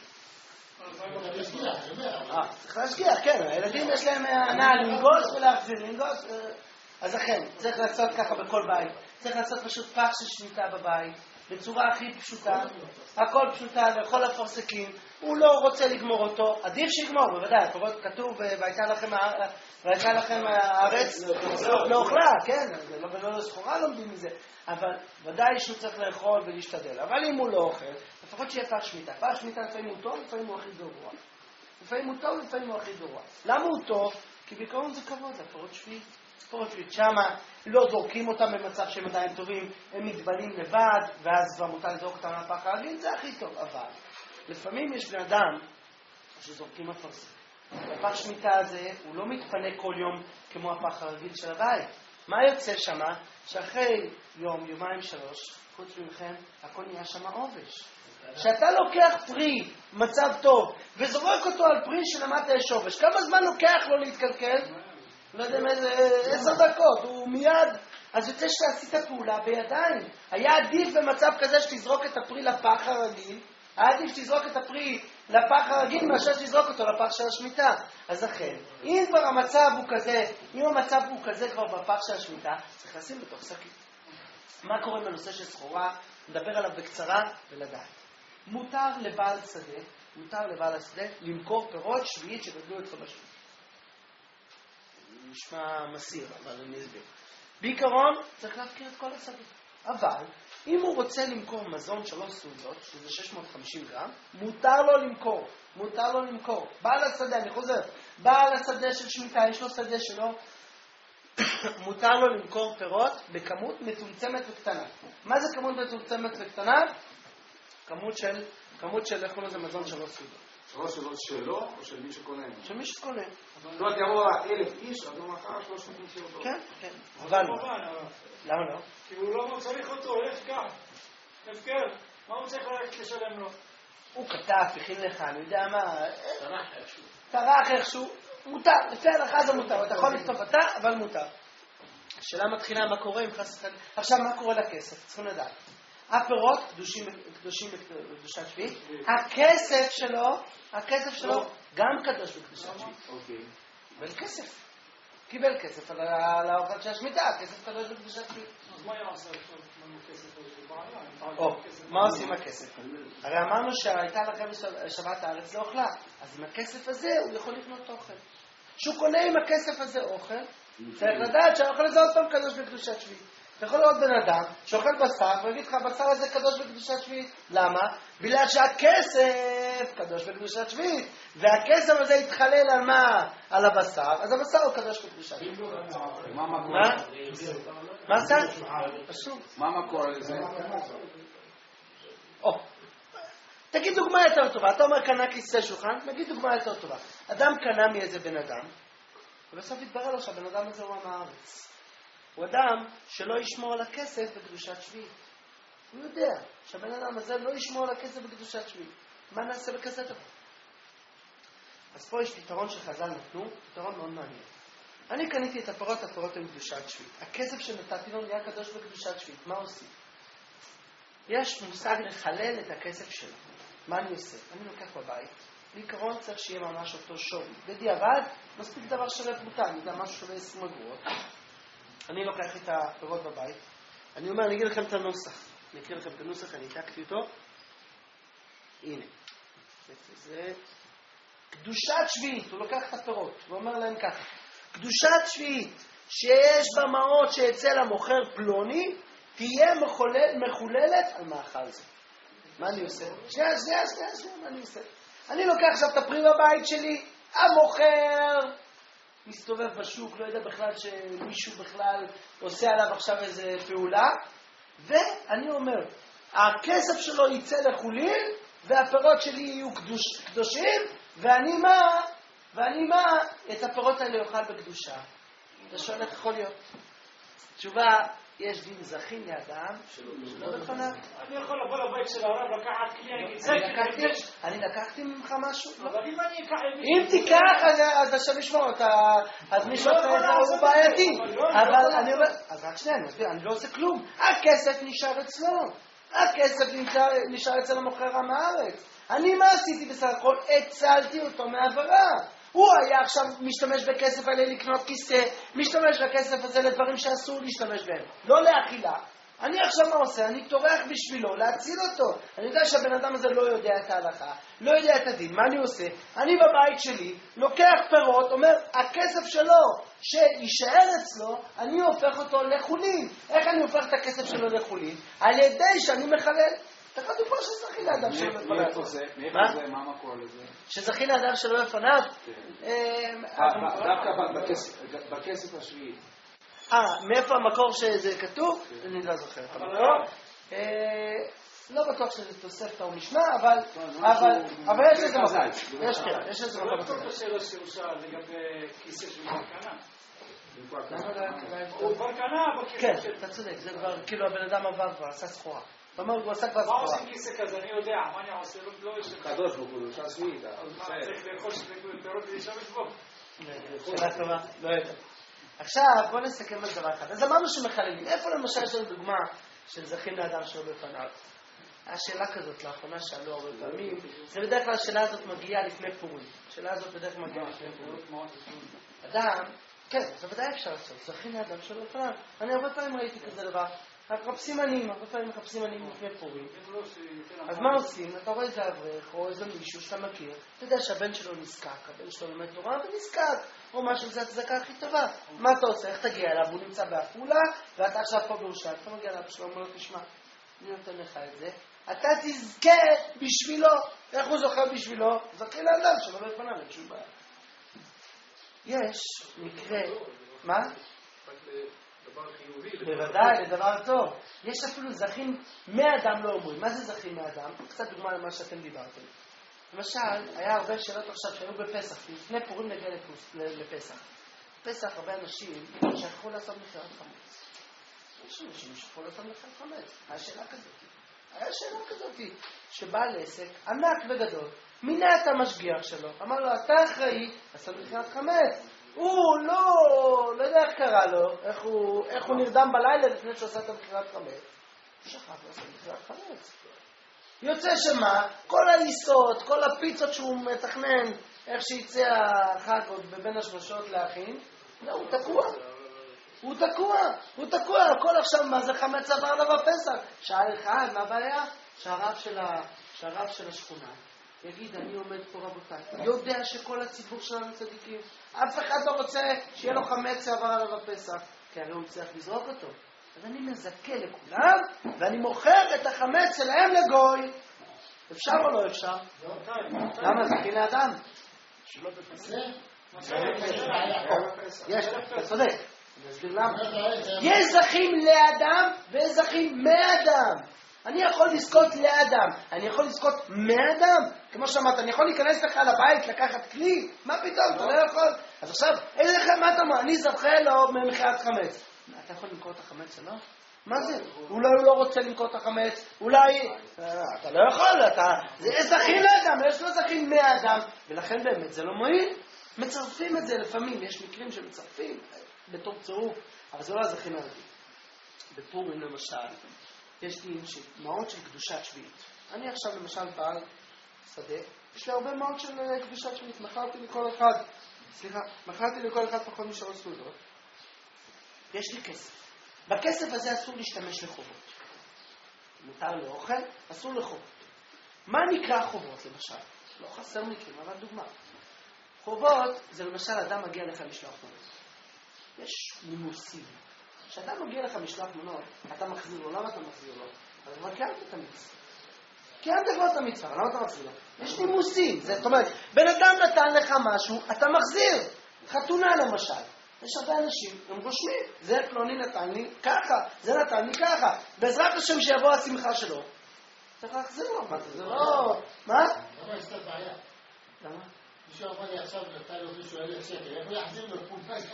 C: צריך
A: להשגיח, כן. הילדים יש להם הנאה לנגוס ולהחזיר, אז אכן, צריך לעשות ככה בכל בית. צריך לעשות פשוט פח של שמיטה בבית. בצורה הכי פשוטה, הכל פשוטה, לאכול אפרסקים, הוא לא רוצה לגמור אותו, עדיף שיגמור, בוודאי, כתוב, והייתה לכם הארץ לא אוכלה, כן, ולא לסחורה לומדים מזה, אבל ודאי שהוא צריך לאכול ולהשתדל, אבל אם הוא לא אוכל, לפחות שיהיה פח שמיטה, פח שמיטה לפעמים הוא טוב, לפעמים הוא הכי גרוע. לפעמים הוא טוב, לפעמים הוא הכי גרוע. למה הוא טוב? כי בעיקרון זה כבוד, זה פרות שביעית. פרות שביעית שמה, לא זורקים אותם במצב שהם עדיין טובים, הם מתבלים לבד, ואז כבר מותר לזרוק אותם מהפח הרגיל, זה הכי טוב. אבל לפעמים יש בני אדם שזורקים אפרסק. הפח שמיטה הזה, הוא לא מתפנה כל יום כמו הפח הרגיל של הבית. מה יוצא שמה? שאחרי יום, יומיים, 3, חוץ ממכם, הכל נהיה שמה עובש. שאתה לוקח פרי, מצב טוב, וזורק אותו על פרי שלמטה יש עובש, כמה זמן לוקח לו להתקלקל? לא יודע איזה 10 דקות, הוא מיד, אז יוצא שעשית פעולה בידיים. היה עדיף במצב כזה שתזרוק את הפרי לפח הרגיל, היה עדיף שתזרוק את הפרי לפח הרגיל מאשר שתזרוק אותו לפח של השמיטה. אז לכן, אם כבר המצב הוא כזה, אם המצב הוא כזה כבר בפח של השמיטה, צריך לשים בתוך שקית. מה קורה בנושא של סחורה? נדבר עליו בקצרה ולדעת. מותר לבעל השדה למכור פירות שביעית שגדלו אצלו בשביעית. נשמע מסיר, אבל אני אסביר. בעיקרון צריך להפקיר את כל השדה. אבל אם הוא רוצה למכור מזון 3 סעודות, שזה 650 גרם, מותר לו למכור. בעל השדה, אני חוזר, בעל השדה של שמיטה, יש לו שדה שלו, מותר לו למכור פירות בכמות מצומצמת וקטנה. מה זה כמות מצומצמת וקטנה? כמות של, איך קוראים לזה, מזון 3 סעודות.
E: 3 סעודות שלו או של מי שקונה?
A: של מי שקונה.
E: זאת אומרת, יבוא 1,000 איש, אז הוא מכר 350 סעודות.
A: כן. אבל למה לא?
D: כי הוא לא צריך אותו, הפקר. מה הוא צריך לשלם לו?
A: הוא כתב, הכין לך, אני יודע מה, טרח איכשהו, מותר, לפי ההלכה זה מותר, אתה יכול לכתוב אתה, אבל מותר. השאלה מתחילה מה קורה עם חס וחלילה. עכשיו, מה קורה לכסף? צריכים לדעת. הפירות קדושים בקדושת שביעית, הכסף שלו גם קדוש בקדושת שביעית. קיבל כסף על האוכל של השמיטה, הכסף קדוש בקדושת שביעית.
D: אז מה יעשה עם הכסף הזה?
A: מה עושים עם הכסף? הרי אמרנו שהייתה לכם שבת הארץ לא אוכלה, אז עם הכסף הזה הוא יכול לקנות אוכל. כשהוא קונה עם הכסף הזה אוכל, צריך לדעת שהאוכל הזה עוד פעם קדוש בקדושת שביעית. אתה יכול לראות בן אדם שאוכל בשר ויגיד לך, הבשר הזה קדוש בקדושת שביעית. למה? בגלל שהכסף קדוש בקדושת שביעית, והכסף הזה יתחלל על מה? על הבשר, אז הבשר הוא קדוש בקדושת שביעית. מה עשה? פשוט.
E: מה המקור לזה?
A: תגיד דוגמה יותר טובה. אתה אומר קנה כיסא שולחן, תגיד דוגמה יותר טובה. אדם קנה מאיזה בן אדם, ובסוף התברר לו שהבן אדם הזה הוא עם הארץ. הוא אדם שלא ישמור על הכסף בקדושת שביעית. הוא יודע שהבן אדם הזה לא ישמור על הכסף בקדושת שביעית. מה נעשה בכזה דבר? אז פה יש פתרון שחז"ל נתנו, פתרון מאוד מעניין. אני קניתי את הפירות הם בקדושת שביעית. הכסף שנתתי לו נהיה קדוש בקדושת שביעית. מה עושים? יש מושג לחלל את הכסף שלו. מה אני עושה? אני לוקח בבית. בעיקרון צריך שיהיה ממש אותו שווי. בדיעבד, מספיק דבר שווה פרוטה. אני יודע משהו שווה 20 אגורות. אני לוקח את הפירות בבית. אני אומר, אני אגיד לכם את הנוסח. אני אקריא לכם את הנוסח, אני העתקתי אותו. הנה. זה קדושת שביעית. הוא לוקח את הפירות. הוא אומר להם ככה. קדושת שביעית שיש בה מעות שאצל המוכר פלוני, תהיה מחוללת על מאכל זה. מה אני עושה? שנייה, מה אני עושה? אני לוקח עכשיו את הפרי בבית שלי, המוכר מסתובב בשוק, לא יודע בכלל שמישהו בכלל עושה עליו עכשיו איזה פעולה, ואני אומר, הכסף שלו יצא לחולין, והפירות שלי יהיו קדושים, ואני מה? את הפירות האלה יאכל בקדושה. אתה שואל איך יכול להיות? תשובה, יש דין זכין לאדם שלא בפניו.
D: אני יכול לבוא לבית של הרב, לקחת כלי,
A: אני לקחתי ממך משהו?
D: אבל אם אני אקח...
A: אם תיקח, אז השם ישמור אותה, אז מישהו הוא בעייתי. אבל אני אומר, אז רק שנייה, אני לא עושה כלום. הכסף נשאר אצלו. הכסף נשאר אצל המוכר עם הארץ. אני מה עשיתי בסך הכל? הצלתי אותו מעברה. הוא היה עכשיו משתמש בכסף האלה לקנות כיסא, משתמש בכסף הזה לדברים שאסור להשתמש בהם. לא לאכילה, אני עכשיו מה עושה? אני טורח בשבילו להציל אותו. אני יודע שהבן אדם הזה לא יודע את ההלכה, לא יודע את הדין. מה אני עושה? אני בבית שלי לוקח פירות, אומר, הכסף שלו שישאר אצלו, אני הופך אותו לחולין. איך אני הופך את הכסף שלו לחולין? על ידי שאני מחלל. תחת דוגמה שזכי לאדם שלו לפניו.
E: מאיפה זה? מה המקור לזה?
A: שזכי לאדם שלו לפניו?
E: דווקא בכסף השביעי.
A: מאיפה המקור שזה כתוב? אני לא זוכר. לא בטוח שזה תוספתא או משנה, אבל יש לזה מקום. יש לזה מקום.
D: לא כל שאלה שהושאל לגבי כיסא של בר קנה. הוא בר קנה בכיסא
A: כן,
D: של...
A: אתה צודק, זה כבר, כאילו הבן אדם עבר כבר, עשה סחורה. אתה אומר, הוא עשה כבר
D: מה
A: סחורה.
D: עושים כיסא כזה? אני יודע, מה אני עושה? לא יש...
E: קדוש ברוך הוא, אפשר שביעי.
D: אז מה, צריך לאכול פירות ולהשתמש בו?
A: שאלה טובה, לא יודע. עכשיו, בוא נסכם על דבר אחד. אז אמרנו שמחללים. איפה למשל יש לנו דוגמה של זכים לאדם שלו בפניו? השאלה כזאת, לאחרונה שאלו הרבה פעמים, זה בדרך כלל השאלה הזאת מגיעה לפני פורים. השאלה הזאת בדרך כלל מגיעה לפני פורים. אדם, כן, זה ודאי אפשר לעשות, זכים לאדם שלו בפניו. אני הרבה פעמים ראיתי כזה דבר. מחפשים עניים, הרבה פעמים מחפשים עניים לפני פורים. אז מה עושים? אתה רואה איזה אברך או איזה מישהו שאתה מכיר, אתה יודע שהבן שלו נזקק, הבן שלו לומד תורה ונזקק, או משהו, זה הצדקה הכי טובה. מה אתה עושה? איך תגיע אליו? הוא נמצא בעפולה, ואתה עכשיו פה בירושלים, אתה מגיע אליו שלו, אומר לו, תשמע, אני נותן לך את זה, אתה תזכה בשבילו. איך הוא זוכה בשבילו? זכה לאדם שלו בפניו, אין שום בעיה. יש מקרה, מה? בוודאי, לדבר טוב. יש אפילו זכים מאדם לא אומרים. מה זה זכים מאדם? קצת דוגמה למה שאתם דיברתם. למשל, היה הרבה שאלות עכשיו שהיו בפסח, לפני פורים נגיע לפסח. פסח הרבה אנשים שכחו לעשות מכירת חמץ. יש אנשים שכחו לעשות מכירת חמץ. היה שאלה כזאת שבעל עסק ענק וגדול מינה את המשגיח שלו, אמר לו, אתה אחראי לעשות מכירת חמץ. הוא לא יודע איך קרה לו, איך הוא נרדם בלילה לפני שהוא עשה את המכירת חמץ. הוא שכח לעשות מכירת חמץ. יוצא שמה, כל העיסות, כל הפיצות שהוא מתכנן, איך שיצא החג עוד בבין השמשות להכין, לא, הוא תקוע, הכל עכשיו, מה זה חמץ עבר עליו הפסח? שאל אחד, מה הבעיה? שהרב של השכונה יגיד, אני עומד פה רבותיי, יודע שכל הציבור שלנו צדיקים, אף אחד לא רוצה שיהיה לו חמץ שעבר עליו הפסח, כי הרי הוא צריך לזרוק אותו. אז אני מזכה לכולם, ואני מוכר את החמץ שלהם לגוי. אפשר או לא אפשר? למה? זכי לאדם. יש, אתה צודק. אני אסביר למה. יש זכים לאדם ויש זכים מאדם. אני יכול לזכות לאדם, אני יכול לזכות מאדם. כמו שאמרת, אני יכול להיכנס לך לבית, לקחת כלי? מה פתאום? אתה לא יכול. אז עכשיו, מה אתה אומר? אני זוכה לו ממכירת חמץ. אתה יכול למכור את החמץ שלו? מה זה? אולי הוא לא רוצה למכור את החמץ, אולי... אתה לא יכול, זה זכים לאדם, יש לו זכים מאדם, ולכן באמת זה לא מועיל. מצרפים את זה לפעמים, יש מקרים שמצרפים בתור צירוף, אבל זה לא הזכים הרגיל. בפורים למשל, יש דין מעות של קדושת שביעית. אני עכשיו למשל בעל שדה, יש לי הרבה מעות של קדושת שביעית, מכרתי לכל אחד פחות משעות סעודות. יש לי כסף. בכסף הזה אסור להשתמש לחובות. מותר לאוכל, אסור לחובות. מה נקרא חובות למשל? לא חסר מקרים, אבל דוגמה. חובות זה למשל אדם מגיע לך משלוח מנות. יש נימוסים. כשאדם מגיע לך משלוח מנות, אתה מחזיר לו. למה אתה מחזיר לו? אז כבר קיימת את המצווה. קיימת כבר את המצווה, למה אתה מחזיר לו? יש נימוסים. זאת אומרת, בן אדם נתן לך משהו, אתה מחזיר. חתונה למשל. יש הרבה אנשים, הם רושמים, זה פלוני נתן לי ככה, זה נתן לי ככה. בעזרת השם שיבוא השמחה שלו. צריך להחזיר לו, מה זה לא... מה?
C: למה יש את הבעיה?
A: למה?
C: מישהו אמר לי עכשיו, נתן לו מישהו 1,000 שקל, איך הוא יחזיר לו?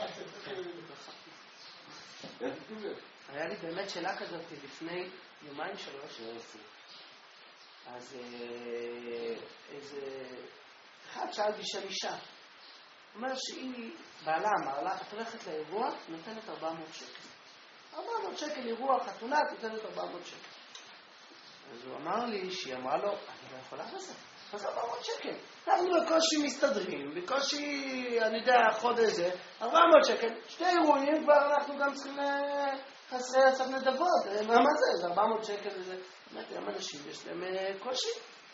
A: היה לי באמת שאלה כזאת לפני יומיים 3. אז איזה... אחד שאל בשם אישה. אומר שהיא בעלה אמר לה, את הולכת לאירוע, נותנת 400 שקל. 400 שקל אירוע, חתונה, נותנת 400 שקל. אז הוא אמר לי, שהיא אמרה לו, אני לא יכולה לזה. אז 400 שקל. אנחנו בקושי מסתדרים, בקושי, אני יודע, חודש זה, 400 שקל. 2 אירועים כבר אנחנו גם צריכים חסרי לעשות נדבות, מה זה? זה 400 שקל וזה. אמרתי, למה אנשים יש להם קושי?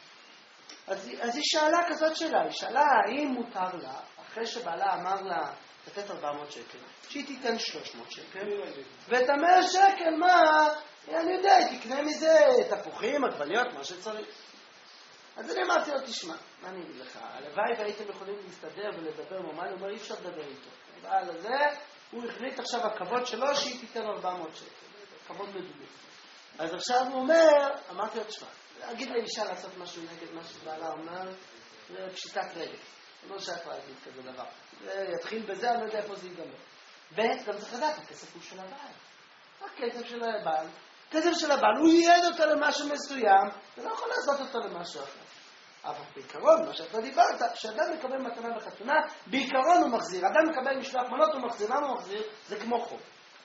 A: אז היא שאלה כזאת שאלה, היא שאלה האם מותר לה, אחרי שבעלה אמר לה, לתת 400 שקל, שהיא תיתן 300 שקל, ואת 100 שקל, מה? אני יודע, תקנה מזה תפוחים, עגבניות, מה שצריך. אז אני אמרתי לו, תשמע, מה אני אגיד לך? הלוואי והייתם יכולים להסתדר ולדבר ממש, הוא אומר, אי אפשר לדבר איתו. הבעל הזה, הוא החליט עכשיו הכבוד שלו שהיא תיתן 400 שקל. כבוד מדובר. אז עכשיו הוא אומר, אמרתי לו, תשמע, אגיד לאישה לעשות משהו נגד מה שבעלה אומר, זה פשיטת רגל. לא שייך להגיד כזה דבר. זה יתחיל בזה, אני לא יודע איפה זה ייגמר. וגם צריך לדעת, הכסף הוא של הבעל. הכסף של הבעל. הכסף של הבעל, הוא ייעד אותו למשהו מסוים, ולא יכול לעשות אותו למשהו אחר. אבל בעיקרון, מה שאתה דיברת, כשאדם מקבל מתנה בחתונה, בעיקרון הוא מחזיר. אדם מקבל משלוח מנות, הוא מחזיר. למה הוא מחזיר? זה כמו חוב.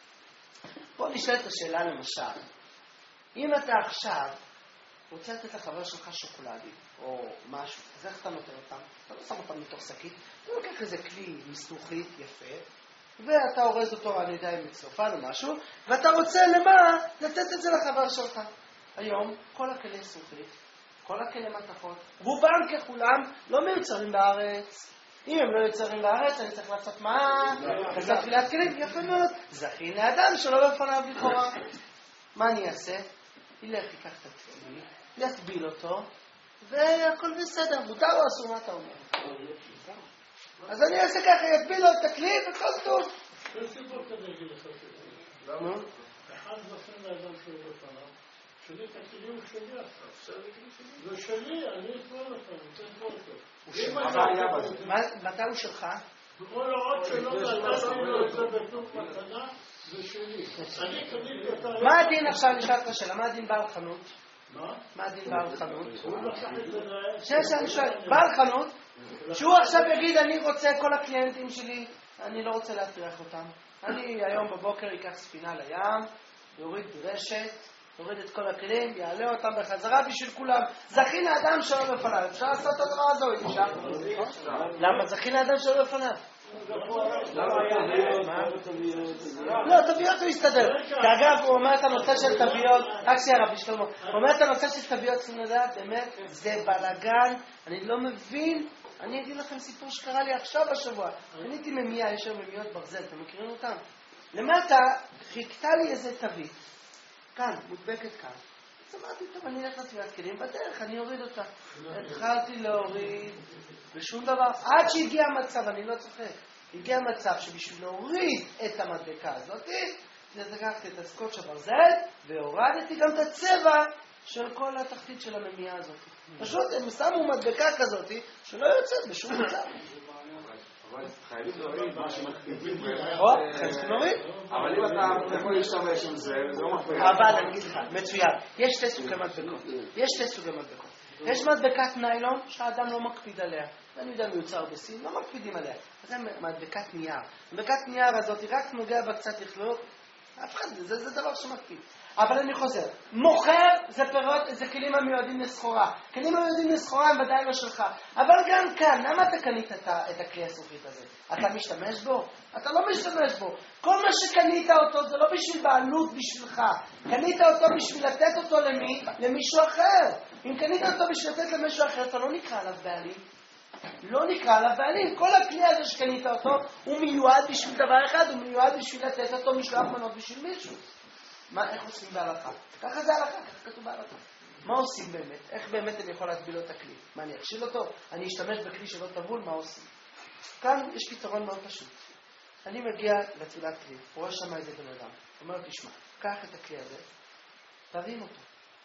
A: בוא נשאל את השאלה למשל. אם אתה עכשיו רוצה לתת לחבר שלך שוקולדים, או משהו, אז איך אתה נותן אותם? אתה לא שם אותם מתוך שקית, אתה לוקח איזה כלי מסלוחית יפה, ואתה אורז אותו, אני יודע, עם מצלופן או משהו, ואתה רוצה למה? לתת את זה לחבר שלך. היום, כל הכלי סלוחית, כל הכלי מתכות, רובם ככולם לא מיוצרים בארץ. אם הם לא יוצרים בארץ, אני צריך לעשות מה? לעשות תפילת כלים, יפה מאוד. זכין לאדם שלא בפניו לכאורה. מה אני אעשה? ילך, ייקח את התפילי, יטביל אותו, והכל בסדר. מותר או אסור? מה אתה אומר? אז אני אעשה ככה, יטביל לו את הכלי וכל טוב.
D: יש סיפור כדי להגיד לך סיפור.
A: למה?
D: אחד זוכר לאדם שלו בפניו, שלי את הכלי הוא שלי עכשיו. זה שלי, אני אתמול אותו, אני רוצה לתמול אותו.
A: הוא שלך? מתי הוא שלך?
D: כל עוד שלא נתתי לו את זה בתוך מתנה, זה שלי. אני קניתי אותה...
A: מה הדין עכשיו לשאול את השאלה? מה הדין בעל חנות?
D: מה?
A: מה הדין בעל חנות?
D: הוא לקח את זה להם.
A: שאני שואל, בעל חנות, שהוא עכשיו יגיד, אני רוצה כל הקליינטים שלי, אני לא רוצה להטריח אותם. אני היום בבוקר אקח ספינה לים, יוריד ברשת, יוריד את כל הכלים, יעלה אותם בחזרה בשביל כולם. זכין האדם שלו בפניו. אפשר לעשות את הדבר הזה או אפשר? למה? זכין האדם שלו בפניו. לא, תוויות הוא יסתדר. אגב, הוא אומר את הנושא של תוויות, אקסי הרבי שלמה, הוא אומר את הנושא של תוויות, צריכים לדעת, באמת, זה בלגן, אני לא מבין. אני אגיד לכם סיפור שקרה לי עכשיו השבוע. קניתי ממיה, יש היום ממיות ברזל, אתם מכירים אותם? למטה חיכתה לי איזה תווית, כאן, מודבקת כאן. אז אמרתי, טוב, אני אלך לתוויית כלים, בדרך, אני אוריד אותה. התחלתי להוריד, ושום דבר, עד שהגיע המצב, אני לא צוחק, הגיע המצב שבשביל להוריד את המדבקה הזאת, לקחתי את הסקוץ' הברזל, והורדתי גם את הצבע של כל התחתית של הממייה הזאת. פשוט הם שמו מדבקה כזאת, שלא יוצאת בשום מצב.
E: אבל חייבים להוריד מה שמקפידים.
A: חייבים להוריד?
E: אבל אם אתה יכול להשתמש עם זה, זה לא מפריע.
A: אבל אני אגיד לך, מצוין. יש שתי סוגי מדבקות. יש מדבקת ניילון שהאדם לא מקפיד עליה. אני יודע מיוצר בסין, לא מקפידים עליה. זה מדבקת נייר. מדבקת נייר הזאת היא רק נוגע בה קצת לכלוך. אף אחד, זה דבר שמקפיד. אבל אני חוזר, מוכר זה פירות, זה כלים המיועדים לסחורה. כלים המיועדים לסחורה הם ודאי לא שלך. אבל גם כאן, למה אתה קנית את הכלי הסופית הזה? אתה משתמש בו? אתה לא משתמש בו. כל מה שקנית אותו זה לא בשביל בעלות בשבילך. קנית אותו בשביל לתת אותו למי? למישהו אחר. אם קנית אותו בשביל לתת למישהו אחר, אתה לא נקרא עליו בעלים. לא נקרא עליו בעלים. כל הכלי הזה שקנית אותו, הוא מיועד בשביל דבר אחד, הוא מיועד בשביל לתת אותו משלוח מנות בשביל מישהו. איך עושים בהלכה? ככה זה הלכה, ככה כתוב בהלכה. מה עושים באמת? איך באמת אני יכול להטביל לו את הכלי? מה, אני אכשיל אותו? אני אשתמש בכלי שלא טבול? מה עושים? כאן יש פתרון מאוד פשוט. אני מגיע לתפילת כלי, רואה שם איזה בן אדם, אומר, תשמע, קח את הכלי הזה, תרים אותו.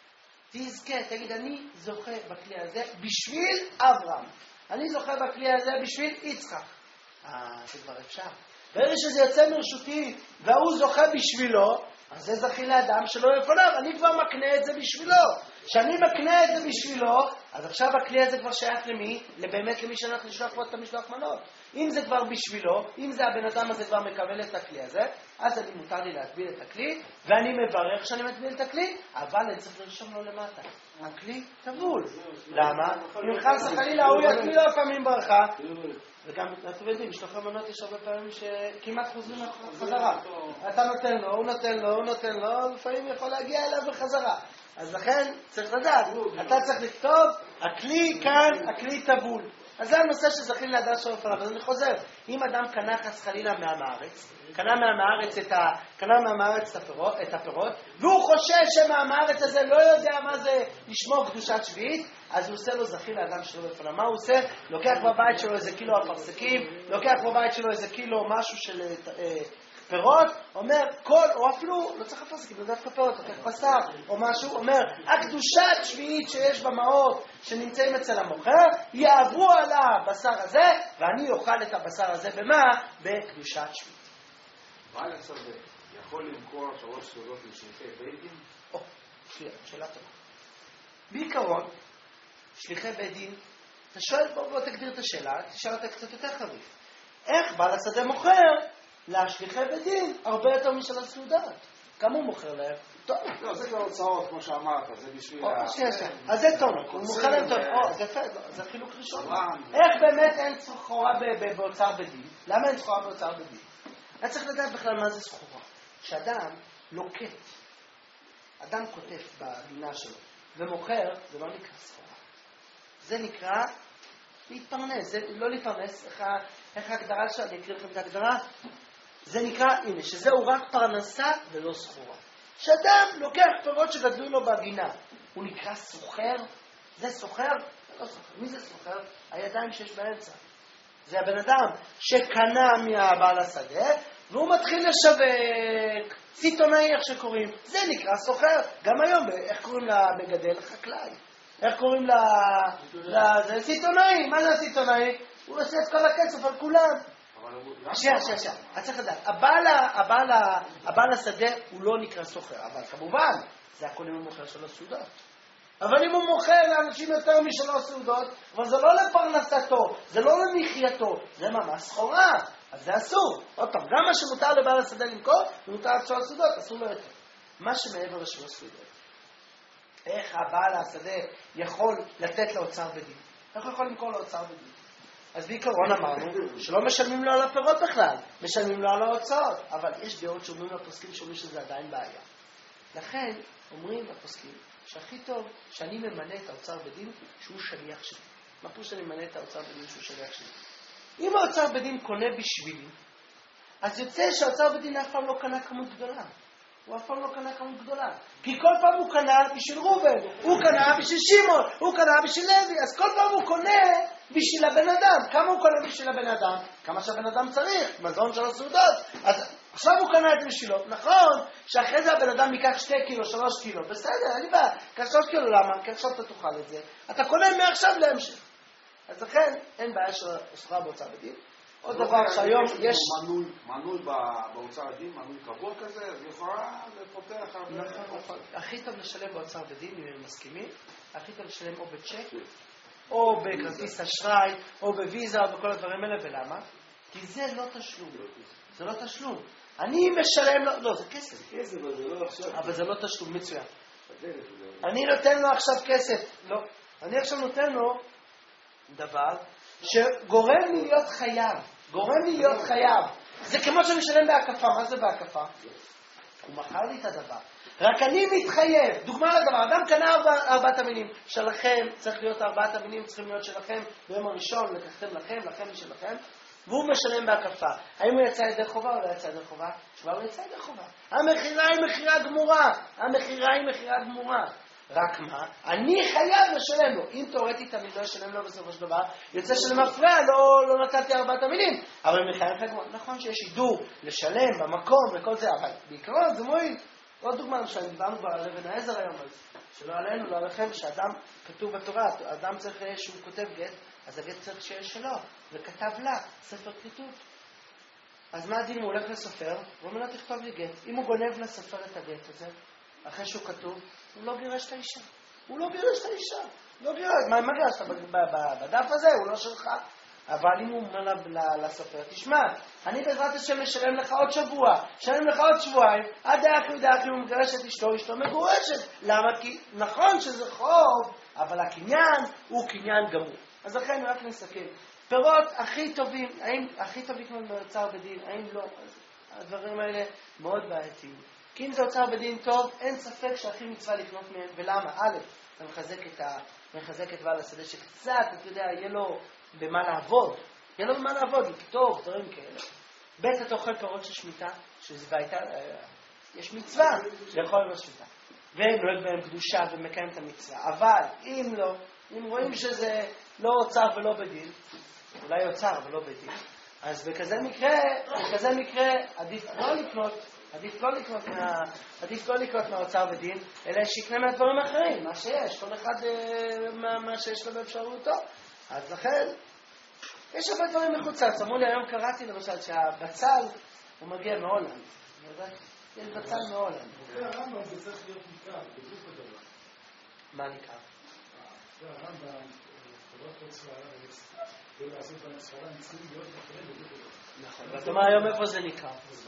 A: תזכה, תגיד, אני זוכה בכלי הזה בשביל אברהם. אני זוכה בכלי הזה בשביל יצחק. זה כבר אפשר. ברגע שזה יוצא מרשותי והוא זוכה בשבילו, אז זה זכי לאדם שלא לפניו, אני כבר מקנה את זה בשבילו. כשאני מקנה את זה בשבילו, אז עכשיו הכלי הזה כבר שייך למי? באמת למי שאנחנו נשלח לו את המשלוח מנות. אם זה כבר בשבילו, אם זה הבן אדם הזה כבר מקבל את הכלי הזה, אז אני מותר לי להטביל את הכלי, ואני מברך שאני מטביל את הכלי, אבל אני צריך לרשום לו למטה. הכלי טבול. למה? אם חס וחלילה הוא יטביל לו פעמים ברכה, וגם, אתם יודעים, משלוחי מנות יש הרבה פעמים שכמעט חוזרים חזרה. אתה נותן לו, הוא נותן לו, הוא נותן לו, לפעמים יכול להגיע אליו בחזרה. אז לכן צריך לדעת, אתה צריך לכתוב, הכלי כאן, הכלי טבול. אז זה הנושא שזכינו לדעת שלו לפניו. אז אני חוזר, אם אדם קנה חס חלילה מהמארץ, קנה מהמארץ את הפירות, והוא חושב שמהמארץ הזה לא יודע מה זה לשמור קדושת שביעית, אז הוא עושה לו זכיל לאדם שלו לפניו. מה הוא עושה? לוקח בבית שלו איזה קילו אפרסקים, לוקח בבית שלו איזה קילו משהו של פירות, אומר כל, או אפילו, לא צריך אפרסקים, לא דווקא פירות, לוקח בשר או משהו, אומר, הקדושת שביעית שיש במעות שנמצאים אצל המוכר, יעברו על הבשר הזה, ואני אוכל את הבשר הזה במה? בקדושת שביעית.
E: בעל השדה יכול למכור 3 סעודות לשליחי בית דין?
A: שאלה טובה. בעיקרון, שליחי בית דין, אתה שואל, בוא תגדיר את השאלה, תשאל אותה קצת יותר חריף. איך בעל השדה מוכר להשליחי בית דין הרבה יותר משל הסעודות? כמה הוא מוכר להם? טוב.
E: לא, זה כבר הוצאות, כמו שאמרת, זה בשביל
A: אז זה טונות, הוא מוכר להם טונות. זה יפה, זה חילוק ראשון. איך באמת אין סחורה באוצר בית דין? למה אין סחורה באוצר בית דין? אני צריך לדעת בכלל מה זה סחורה. כשאדם לוקט, אדם כותב בגינה שלו, ומוכר, זה לא נקרא סחורה. זה נקרא להתפרנס, זה לא להתפרנס, איך ההגדרה שלו, אני אקריא לכם את ההגדרה, זה נקרא, הנה, שזהו רק פרנסה ולא סחורה. כשאדם לוקח פירות שגדלו לו בגינה, הוא נקרא סוחר? זה סוחר? זה לא סוחר. מי זה סוחר? הידיים שיש באמצע. זה הבן אדם שקנה מהבעל השדה, והוא מתחיל לשווק, סיטונאי איך שקוראים. זה נקרא סוחר. גם היום, איך קוראים למגדל? חקלאי. איך קוראים זה סיטונאי. מה זה הסיטונאי? הוא עושה את כל הכסף על כולם. שנייה. אני צריך לדעת. הבעל השדה הוא לא נקרא סוחר, אבל כמובן, זה הכל אם הוא מוכר שלו סעודות. אבל אם הוא מוכר לאנשים יותר משלו סעודות, אבל זה לא לפרנסתו, זה לא למחייתו, זה ממש סחורה. אז זה אסור. עוד פעם, גם מה שמותר לבעל השדה למכור, ומותר לשלו סעודות, אסור לו יותר. מה שמעבר לשלו סעודות. איך הבעל השדה יכול לתת לאוצר בדין? איך הוא יכול למכור לאוצר בדין? אז בעיקרון אמרנו שלא משלמים לו על הפירות בכלל, משלמים לו על ההוצאות, אבל יש דעות שאומרים לפוסקים שאומרים שזה עדיין בעיה. לכן אומרים לפוסקים שהכי טוב שאני ממנה את האוצר בדין שהוא שליח שלי. מה פירוש שאני ממנה את האוצר בדין שהוא שליח שלי? אם האוצר בדין קונה בשבילי, אז יוצא שהאוצר בדין אף פעם לא קנה כמות גדולה. הוא אף פעם לא קנה כמות גדולה. כי כל פעם הוא קנה בשביל רובן, הוא קנה בשביל שמעון, הוא קנה בשביל לוי, אז כל פעם הוא קונה בשביל הבן אדם. כמה הוא קונה בשביל הבן אדם? כמה שהבן אדם צריך, מזון של הסעודות. אז עכשיו הוא קנה את זה בשבילו. נכון שאחרי זה הבן אדם ייקח 2 קילו, 3 קילו. בסדר, אני בא, קח 3 קילו, למה? כי עכשיו אתה תאכל את זה. אתה קונה מעכשיו להמשך. אז לכן אין בעיה של סחורה באוצר בדין. עוד דבר שהיום יש
E: מנוי באוצר הדין, מנוי קבוע כזה, אז יכולה לפותח הרבה.
A: נכון. הכי טוב לשלם באוצר בדין, אם הם מסכימים, הכי טוב לשלם או בצ'ק, או בכרטיס אשראי, או בוויזה, או בכל הדברים האלה, ולמה? כי זה לא תשלום. זה לא תשלום. אני משלם, לא, זה כסף. אבל זה לא תשלום, מצוין. אני נותן לו עכשיו כסף. לא. אני עכשיו נותן לו דבר שגורם לי להיות חייב. זה כמו שאני משלם בהקפה. מה זה בהקפה? הוא מכר לי את הדבר. רק אני מתחייב. דוגמה לדבר, אדם קנה 4 המינים. שלכם, צריך להיות 4 המינים, צריכים להיות שלכם. ביום הראשון לקחתם לכם משלכם. והוא משלם בהקפה. האם הוא יצא ידי חובה או לא יצא ידי חובה? תשובה, הוא יצא ידי חובה. המחירה היא מחירה גמורה. רק מה? אני חייב לשלם לו. אם תאורטית אני לא אשלם לו בסופו של דבר, יוצא שלמפרע לא נתתי 4 המינים. אבל מחייב חגמון. נכון שיש הידור לשלם במקום וכל זה, אבל בעיקרון זה מועיל. עוד דוגמה למשל, דיברנו כבר על אבן העזר היום, שלא עלינו, לא עליכם, שאדם כתוב בתורה, אדם צריך שהוא כותב גט, אז הגט צריך שיש שלו, וכתב לה ספר כריתות. אז מה הדין? הוא הולך לסופר, הוא אומר לו תכתוב לי גט. אם הוא גונב לסופר את הגט הזה, אחרי שהוא כתוב, הוא לא גירש את האישה. הוא לא גירש את האישה. לא גירש, מה גירשת בדף הזה? הוא לא שלך. אבל אם הוא אומר לסופר, תשמע, אני בעזרת השם משלם לך עוד שבוע, משלם לך עוד שבועיים, עד דאקי הוא מגרש את אשתו, אשתו מגורשת. למה? כי נכון שזה חוב, אבל הקניין הוא קניין גמור. אז לכן רק נסכם. פירות הכי טובים, האם הכי טוב לקנות באוצר בדין, האם לא? הדברים האלה מאוד בעייתיים. כי אם זה אוצר בדין טוב, אין ספק שהכי מצווה לקנות מהם. ולמה? א', אתה מחזק את בעל השדה שקצת, אתה יודע, יהיה לו במה לעבוד. יהיה לו במה לעבוד, לפתור, דברים כאלה. ב', אתה אוכל פירות של שמיטה, שזה בעייתה, יש מצווה לאכול בשמיטה. ונוהג בהם קדושה ומקיים את המצווה. אבל אם לא, אם רואים שזה לא אוצר ולא בדין, אולי אוצר ולא בדין, אז בכזה מקרה עדיף לא לקנות מהאוצר בדין, אלא שיקנה מהדברים אחרים, מה שיש, כל אחד מה שיש לו באפשרותו. אז לכן, יש הרבה דברים מחוצץ. אמרו לי, היום קראתי למשל שהבצל הוא מגיע מהולנד. יש בצל מהולנד.
C: הרמב"ם זה צריך להיות ניכר, בדיוק בדבר.
A: מה ניכר?
C: הרמב"ם, חברת חוץ לארץ, ולעשות בנסחרה, צריכים להיות אחרים בדיוק בדבר.
A: נכון, ואתה אומר היום איפה זה ניכר?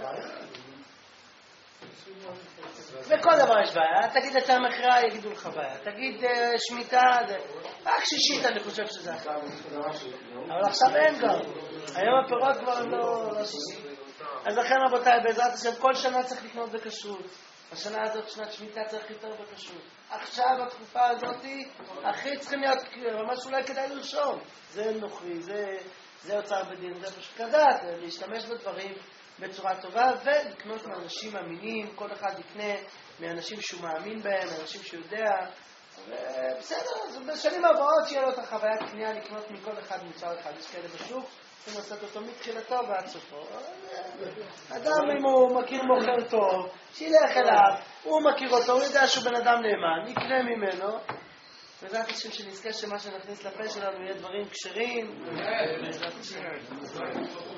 A: בכל דבר יש בעיה. תגיד אתה מכירה, יגידו לך בעיה. תגיד שמיטה, רק שישית אני חושב שזה אחר. אבל עכשיו אין גם. היום הפירות כבר לא שישית. אז לכן רבותיי, בעזרת השם, כל שנה צריך לקנות בכשרות. השנה הזאת, שנת שמיטה, צריך יותר בכשרות. עכשיו, התקופה הזאת, הכי צריכים להיות, ממש אולי כדאי לרשום. זה נוכרי, זה אוצר בדין, זה פשוט כדעת, להשתמש בדברים בצורה טובה, ולקנות מאנשים מאמינים, כל אחד יקנה מאנשים שהוא מאמין בהם, מאנשים שהוא יודע, בסדר, אז בשנים הבאות שיהיה לו את החוויית קנייה לקנות מכל אחד מוצר אחד, יש כאלה בשוק, צריכים לעשות אותו מתחילתו ועד סופו. אדם אם הוא מכיר מוכר טוב, שילך אליו, הוא מכיר אותו, הוא יודע שהוא בן אדם נאמן, יקנה ממנו, בעזרת השם שנזכה שמה שנכניס לפה שלנו יהיה דברים כשרים, בעזרת השם.